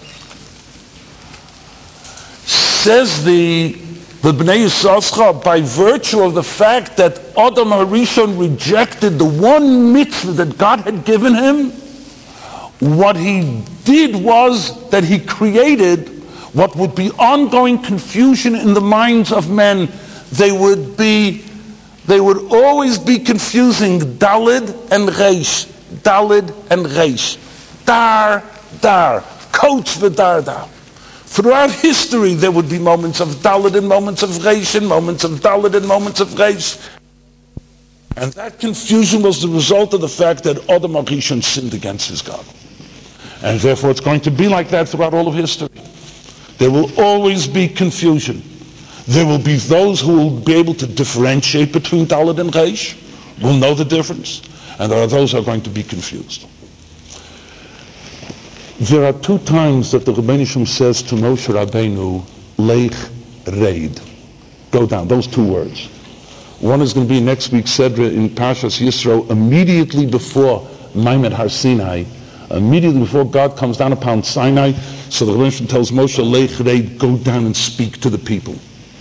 Says the The Bnei Yissaschar, by virtue of the fact that Adam HaRishon rejected the one mitzvah that God had given him, what he did was that he created what would be ongoing confusion in the minds of men. They would be, they would always be confusing daled and reish, daled and reish, dar, dar, coach v'dar, dar. Throughout history, there would be moments of daled and moments of reish, and moments of daled and moments of reish. And that confusion was the result of the fact that Adam HaRishon sinned against his God. And therefore it's going to be like that throughout all of history. There will always be confusion. There will be those who will be able to differentiate between daled and reish, will know the difference, and there are those who are going to be confused. There are two times that the Rebbeinu Shem says to Moshe Rabbeinu, Lech Reid, go down, those two words. One is going to be next week's Sedra in Parshas Yisro, immediately before Maimed Har Sinai, immediately before God comes down upon Sinai. So the Rebbeinu Shem tells Moshe, Lech Reid, go down and speak to the people.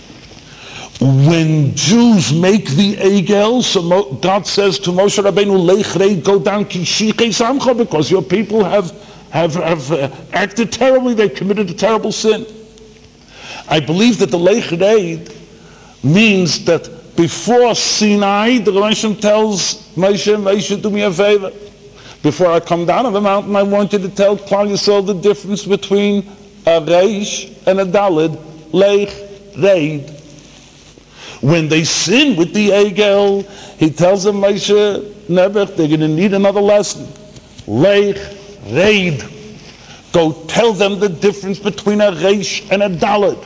When Jews make the Egel, so Mo- God says to Moshe Rabbeinu, Lech Reid, go down, ki shichei samcha, because your people have have, have uh, acted terribly, they've committed a terrible sin. I believe that the Lech Reid means that before Sinai, the Rebbeinu Shem tells Moshe, Moshe, do me a favor. Before I come down on the mountain, I want you to tell Klal Yisrael the difference between a reish and a daled, Lech Reid. When they sin with the Egel, he tells them, Moshe Nebuch, they're going to need another lesson. Lech, reid. Go tell them the difference between a Reish and a Dalet.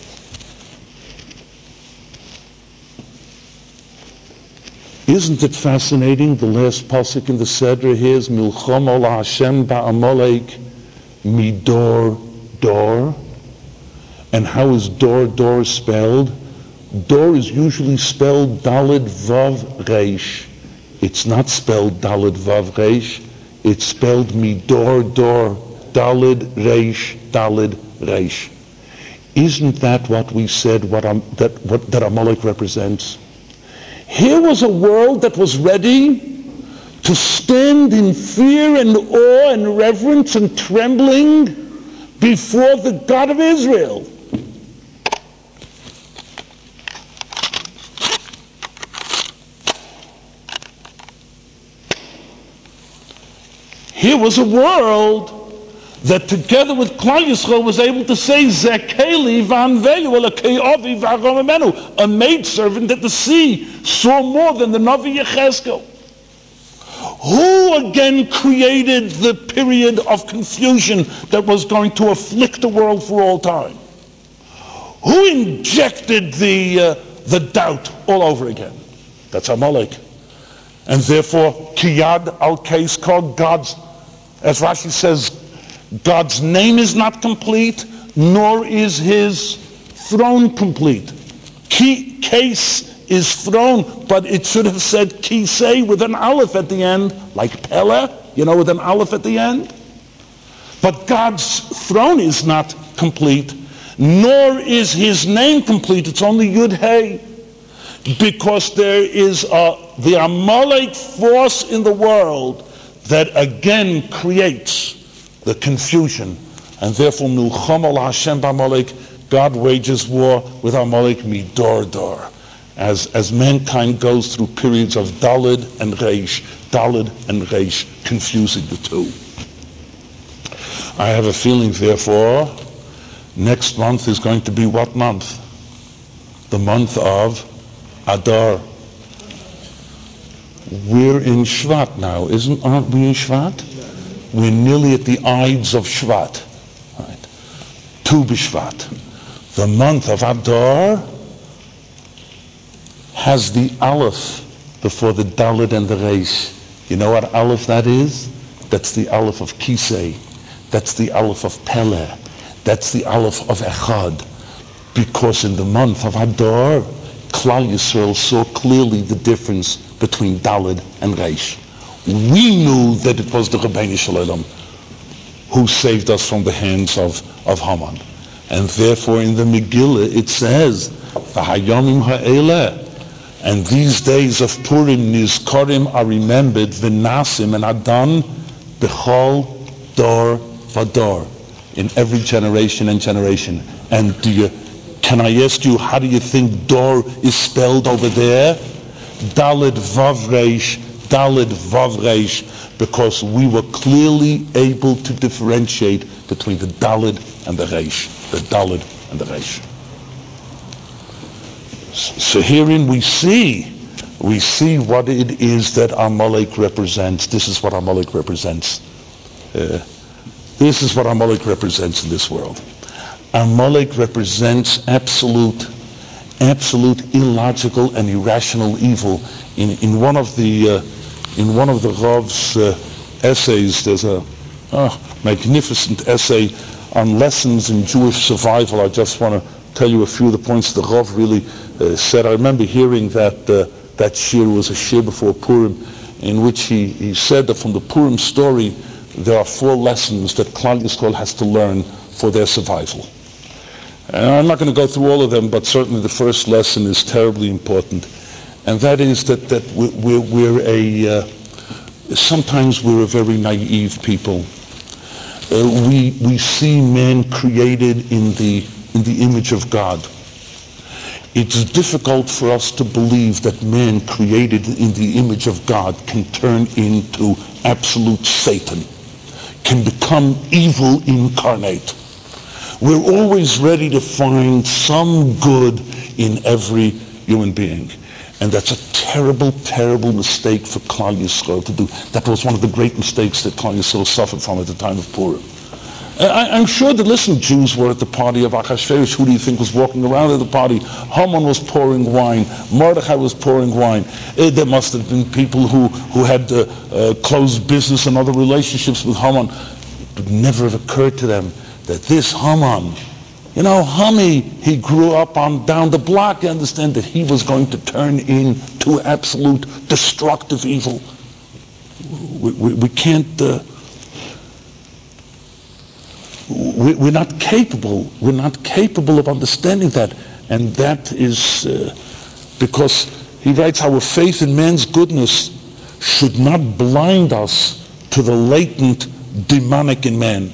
Isn't it fascinating? The last pasuk in the Seder here is Milchom ol Hashem ba'amalek midor dor. And how is dor dor spelled? Dor is usually spelled Daled Vav Reish. It's not spelled Daled Vav Reish. It's spelled midor dor Daled Reish Daled Reish. Isn't that what we said? What um, that what that Amalek represents? Here was a world that was ready to stand in fear and awe and reverence and trembling before the God of Israel. Here was a world that together with Klal Yisrael was able to say, Zekeli vanveyu elokei avi v'agamemenu, a maidservant at the sea saw more than the Navi Yechezkel. Who again created the period of confusion that was going to afflict the world for all time? Who injected the, uh, the doubt all over again? That's Amalek. And therefore, Kiyad al-Keis called God's, as Rashi says, God's name is not complete, nor is his throne complete. Ki, case is throne, but it should have said kisei with an aleph at the end, like Pele, you know, with an aleph at the end. But God's throne is not complete, nor is his name complete. It's only Yud Hey, because there is a, the Amalek force in the world that again creates the confusion, and therefore Milchom ol Hashem b'Amalek, God wages war with Amalek midor dor, as as mankind goes through periods of Daled and Reish, Daled and Reish, confusing the two. I have a feeling, therefore, next month is going to be what month? The month of Adar. We're in Shvat now, isn't? Aren't we in Shvat? We're nearly at the Ides of Shvat, right? Tu B'Shvat. The month of Adar has the Aleph before the Dalet and the Reish. You know what Aleph that is? That's the Aleph of Kisei. That's the Aleph of Pele. That's the Aleph of Echad. Because in the month of Adar, Klal Yisrael saw clearly the difference between Dalet and Reish. We knew that it was the Rabbeinu Shalom who saved us from the hands of, of Haman. And therefore in the Megillah it says, V'hayomim ha'eleh, and these days of Purim Nizkorim are remembered, V'nasim and Adan, B'chol Dor Vador, in every generation and generation. And do you, can I ask you, how do you think Dor is spelled over there? Dalet Vav Reish, Dalet Vav Reish, because we were clearly able to differentiate between the Dalet and the Reish, the Dalet and the Reish. So herein we see, we see what it is that Amalek represents. This is what Amalek represents. Uh, this is what Amalek represents in this world. Amalek represents absolute, absolute illogical and irrational evil. In in one of the uh, in one of the Rav's uh, essays, there's a oh, magnificent essay on lessons in Jewish survival. I just want to tell you a few of the points the Rav really uh, said. I remember hearing that uh, that shir was a shir before Purim, in which he, he said that from the Purim story there are four lessons that Klal Yisrael has to learn for their survival. And I'm not going to go through all of them, but certainly the first lesson is terribly important, and that is that that we're, we're a uh, sometimes we're a very naive people. Uh, we we see man created in the in the image of God. It's difficult for us to believe that man created in the image of God can turn into absolute Satan, can become evil incarnate. We're always ready to find some good in every human being. And that's a terrible, terrible mistake for Klal Yisrael to do. That was one of the great mistakes that Klal Yisrael suffered from at the time of Purim. I, I'm sure that, listen, Jews were at the party of Achashverosh. Who do you think was walking around at the party? Haman was pouring wine. Mordechai was pouring wine. Uh, there must have been people who, who had uh, uh, close business and other relationships with Haman. But never occurred to them that this Haman, you know, Hami, he grew up on down the block. You understand that he was going to turn into absolute destructive evil. We, we, we can't, uh, we, we're not capable, we're not capable of understanding that. And that is uh, because he writes, our faith in man's goodness should not blind us to the latent demonic in man.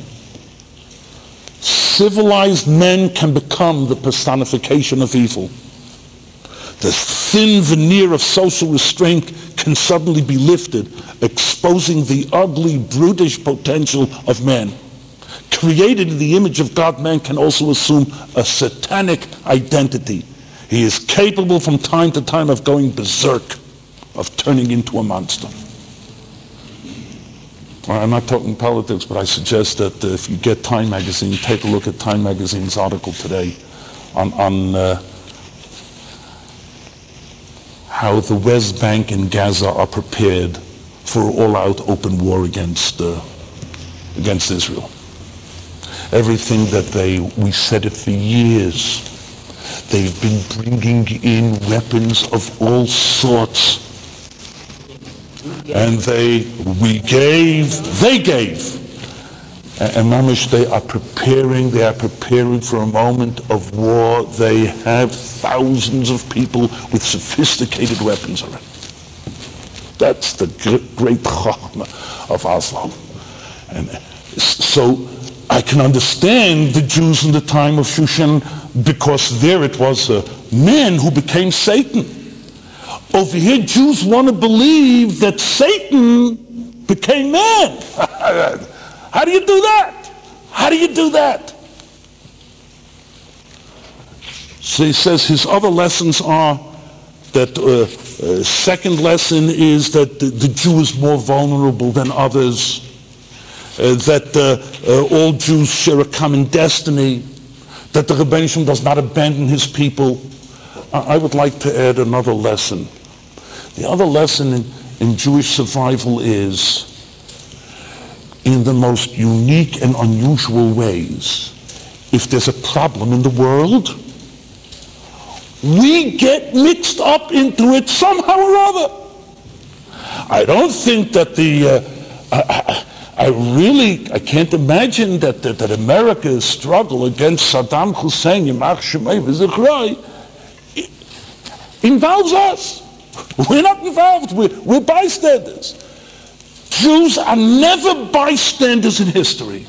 Civilized men can become the personification of evil. The thin veneer of social restraint can suddenly be lifted, exposing the ugly, brutish potential of man. Created in the image of God, man can also assume a satanic identity. He is capable from time to time of going berserk, of turning into a monster. I'm not talking politics, but I suggest that uh, if you get Time magazine, take a look at Time magazine's article today on, on uh, how the West Bank and Gaza are prepared for all-out open war against uh, against Israel. Everything that they, we said it for years, they've been bringing in weapons of all sorts. And they, we gave, they gave. And, and Mamish, they are preparing, they are preparing for a moment of war. They have thousands of people with sophisticated weapons already. That's the great chachma of Oslo. And so I can understand the Jews in the time of Shushan, because there it was a man who became Satan. Over here, Jews want to believe that Satan became man. How do you do that? How do you do that? So he says his other lessons are that uh, uh, second lesson is that the, the Jew is more vulnerable than others, uh, that uh, uh, all Jews share a common destiny, that the Rebbeinu Shalom does not abandon his people. I, I would like to add another lesson. The other lesson in, in Jewish survival is, in the most unique and unusual ways, if there's a problem in the world, we get mixed up into it somehow or other. I don't think that the, uh, I, I, I really, I can't imagine that, that, that America's struggle against Saddam Hussein, Yimach Shemay V'Zichrai, involves us. We're not involved, we're, we're bystanders. Jews are never bystanders in history.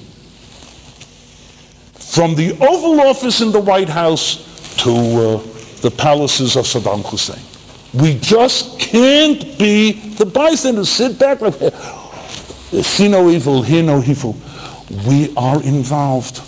From the Oval Office in the White House to uh, the palaces of Saddam Hussein. We just can't be the bystanders. Sit back, like, see no evil, hear no evil. We are involved.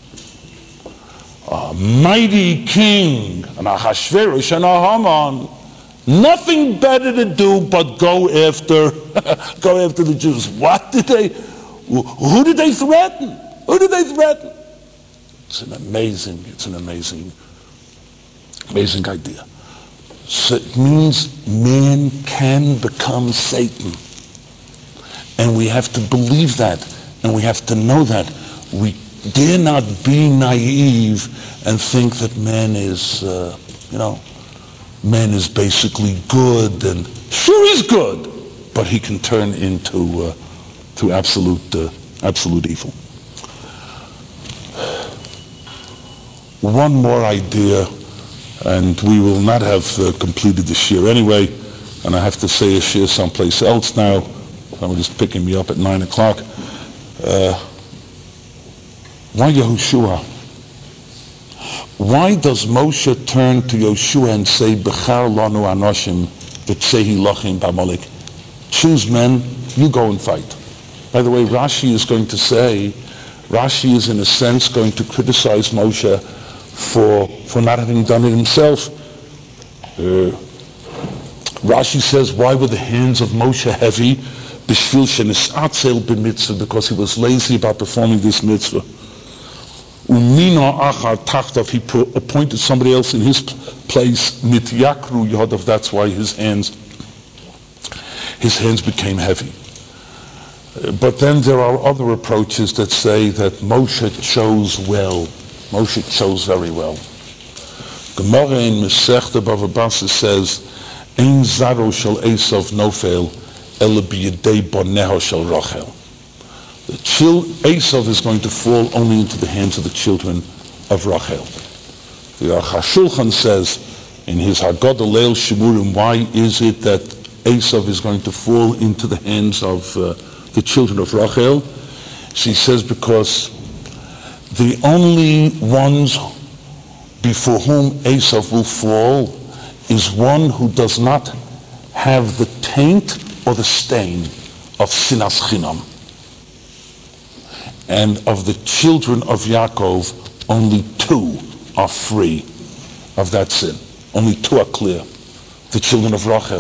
A mighty king, an Ahasuerus and a Haman, nothing better to do but go after, go after the Jews. What did they, who did they threaten? Who did they threaten? It's an amazing, it's an amazing, amazing idea. So it means man can become Satan. And we have to believe that, and we have to know that. We dare not be naive and think that man is, uh, you know, man is basically good, and sure he's good, but he can turn into uh, to absolute uh, absolute evil. One more idea, and we will not have uh, completed the shir anyway, and I have to say a shir someplace else now. Somebody's picking me up at nine o'clock. Uh, why Yehoshua? Why does Moshe turn to Yoshua and say, Bechar lanu anoshim v'tzehi lachim b'Amalek? Choose men, you go and fight. By the way, Rashi is going to say, Rashi is in a sense going to criticize Moshe for, for not having done it himself. Uh, Rashi says, why were the hands of Moshe heavy? Bishvil shenisatzel b'mitzvah, because he was lazy about performing this mitzvah. Umina achar tachtav, he appointed somebody else in his place. Nityakru yodav, that's why his hands, his hands became heavy. But then there are other approaches that say that Moshe chose well. Moshe chose very well. Gemara in Masechta Bava Basra says, Ein zaro shel Esav nofel, ela b'yedei boneho shel Rachel. The chil- Esav is going to fall only into the hands of the children of Rachel. The Aruch HaShulchan says in his Haggadah Leil Shimurim, why is it that Esav is going to fall into the hands of uh, the children of Rachel? She says because the only ones before whom Esav will fall is one who does not have the taint or the stain of sinas chinam. And of the children of Yaakov, only two are free of that sin. Only two are clear. The children of Rachel.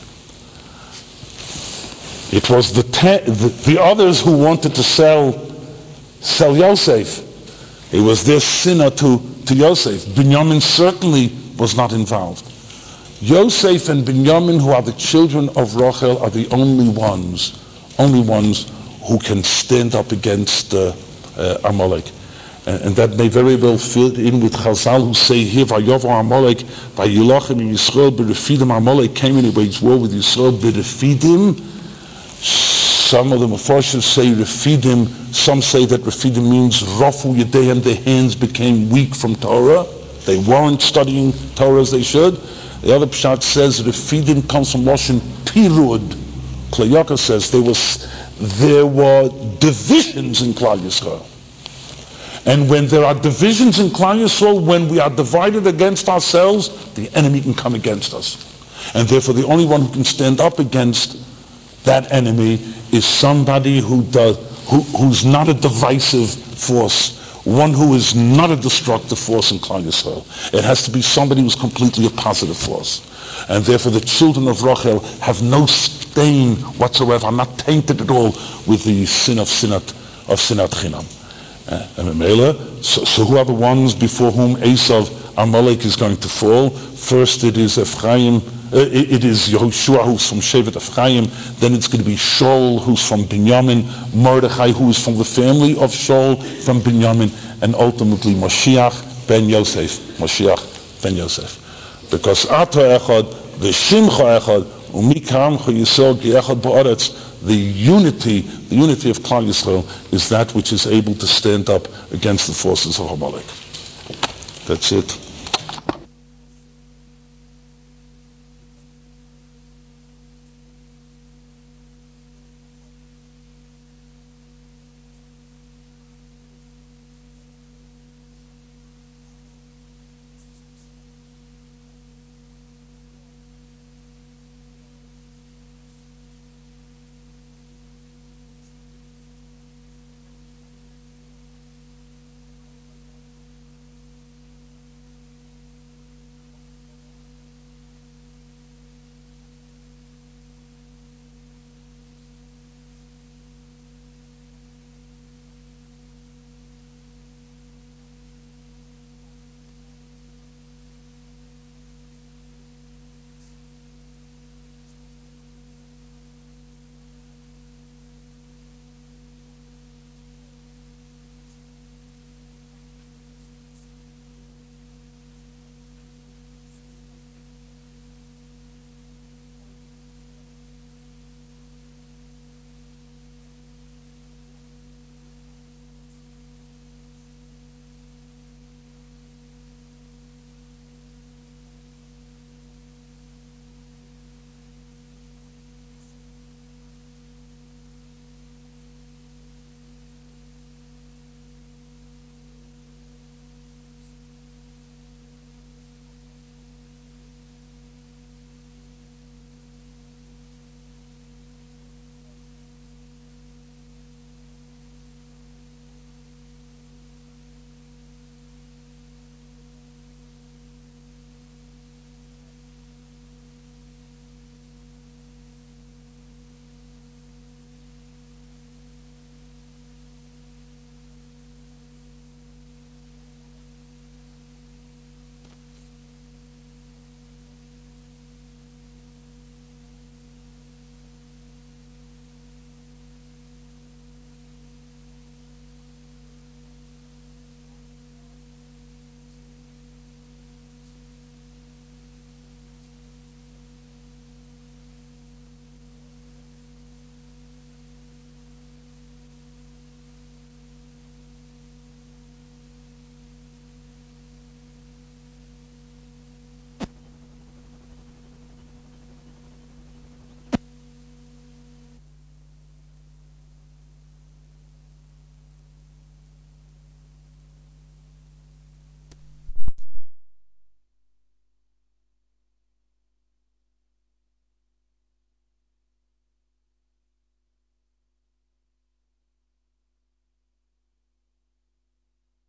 It was the, te- the the others who wanted to sell sell Yosef. It was their sinner to, to Yosef. Binyamin certainly was not involved. Yosef and Binyamin, who are the children of Rachel, are the only ones, only ones who can stand up against uh, uh, Amalek. And, and that may very well fit in with Chazal, who say here, Vayovo Amalek, Vayilachem in Yisrael, Berefidim. Amalek came and he waged war with Yisrael, Berefidim. Some of the Mefarshim say Refidim, some say that Refidim means Rafu Yedehem, their hands became weak from Torah. They weren't studying Torah as they should. The other Pshat says Refidim comes from Lashon Pirud. Klayaka says there was there were divisions in Klal Yisrael. And when there are divisions in Klal Yisrael, when we are divided against ourselves, the enemy can come against us. And therefore the only one who can stand up against that enemy is somebody who does, who, who's not a divisive force, one who is not a destructive force in Klal Yisrael. It has to be somebody who's completely a positive force. And therefore the children of Rachel have no stain whatsoever, are not tainted at all with the sin of sinat, of sinat chinam. Uh, and so, so who are the ones before whom Esav, Amalek, is going to fall? First it is Ephraim, uh, it, it is Yehoshua, who's from Shevet Ephraim. Then it's going to be Shaul, who's from Binyamin, Mordechai, who is from the family of Shaul, from Binyamin, and ultimately Moshiach ben Yosef, Moshiach ben Yosef. Because Ato Echad, the Shimcha Echad, Umikaramcha Yisrael Ge'echad Ba'aretz, the unity, the unity of Klal Yisrael is that which is able to stand up against the forces of Amalek. That's it.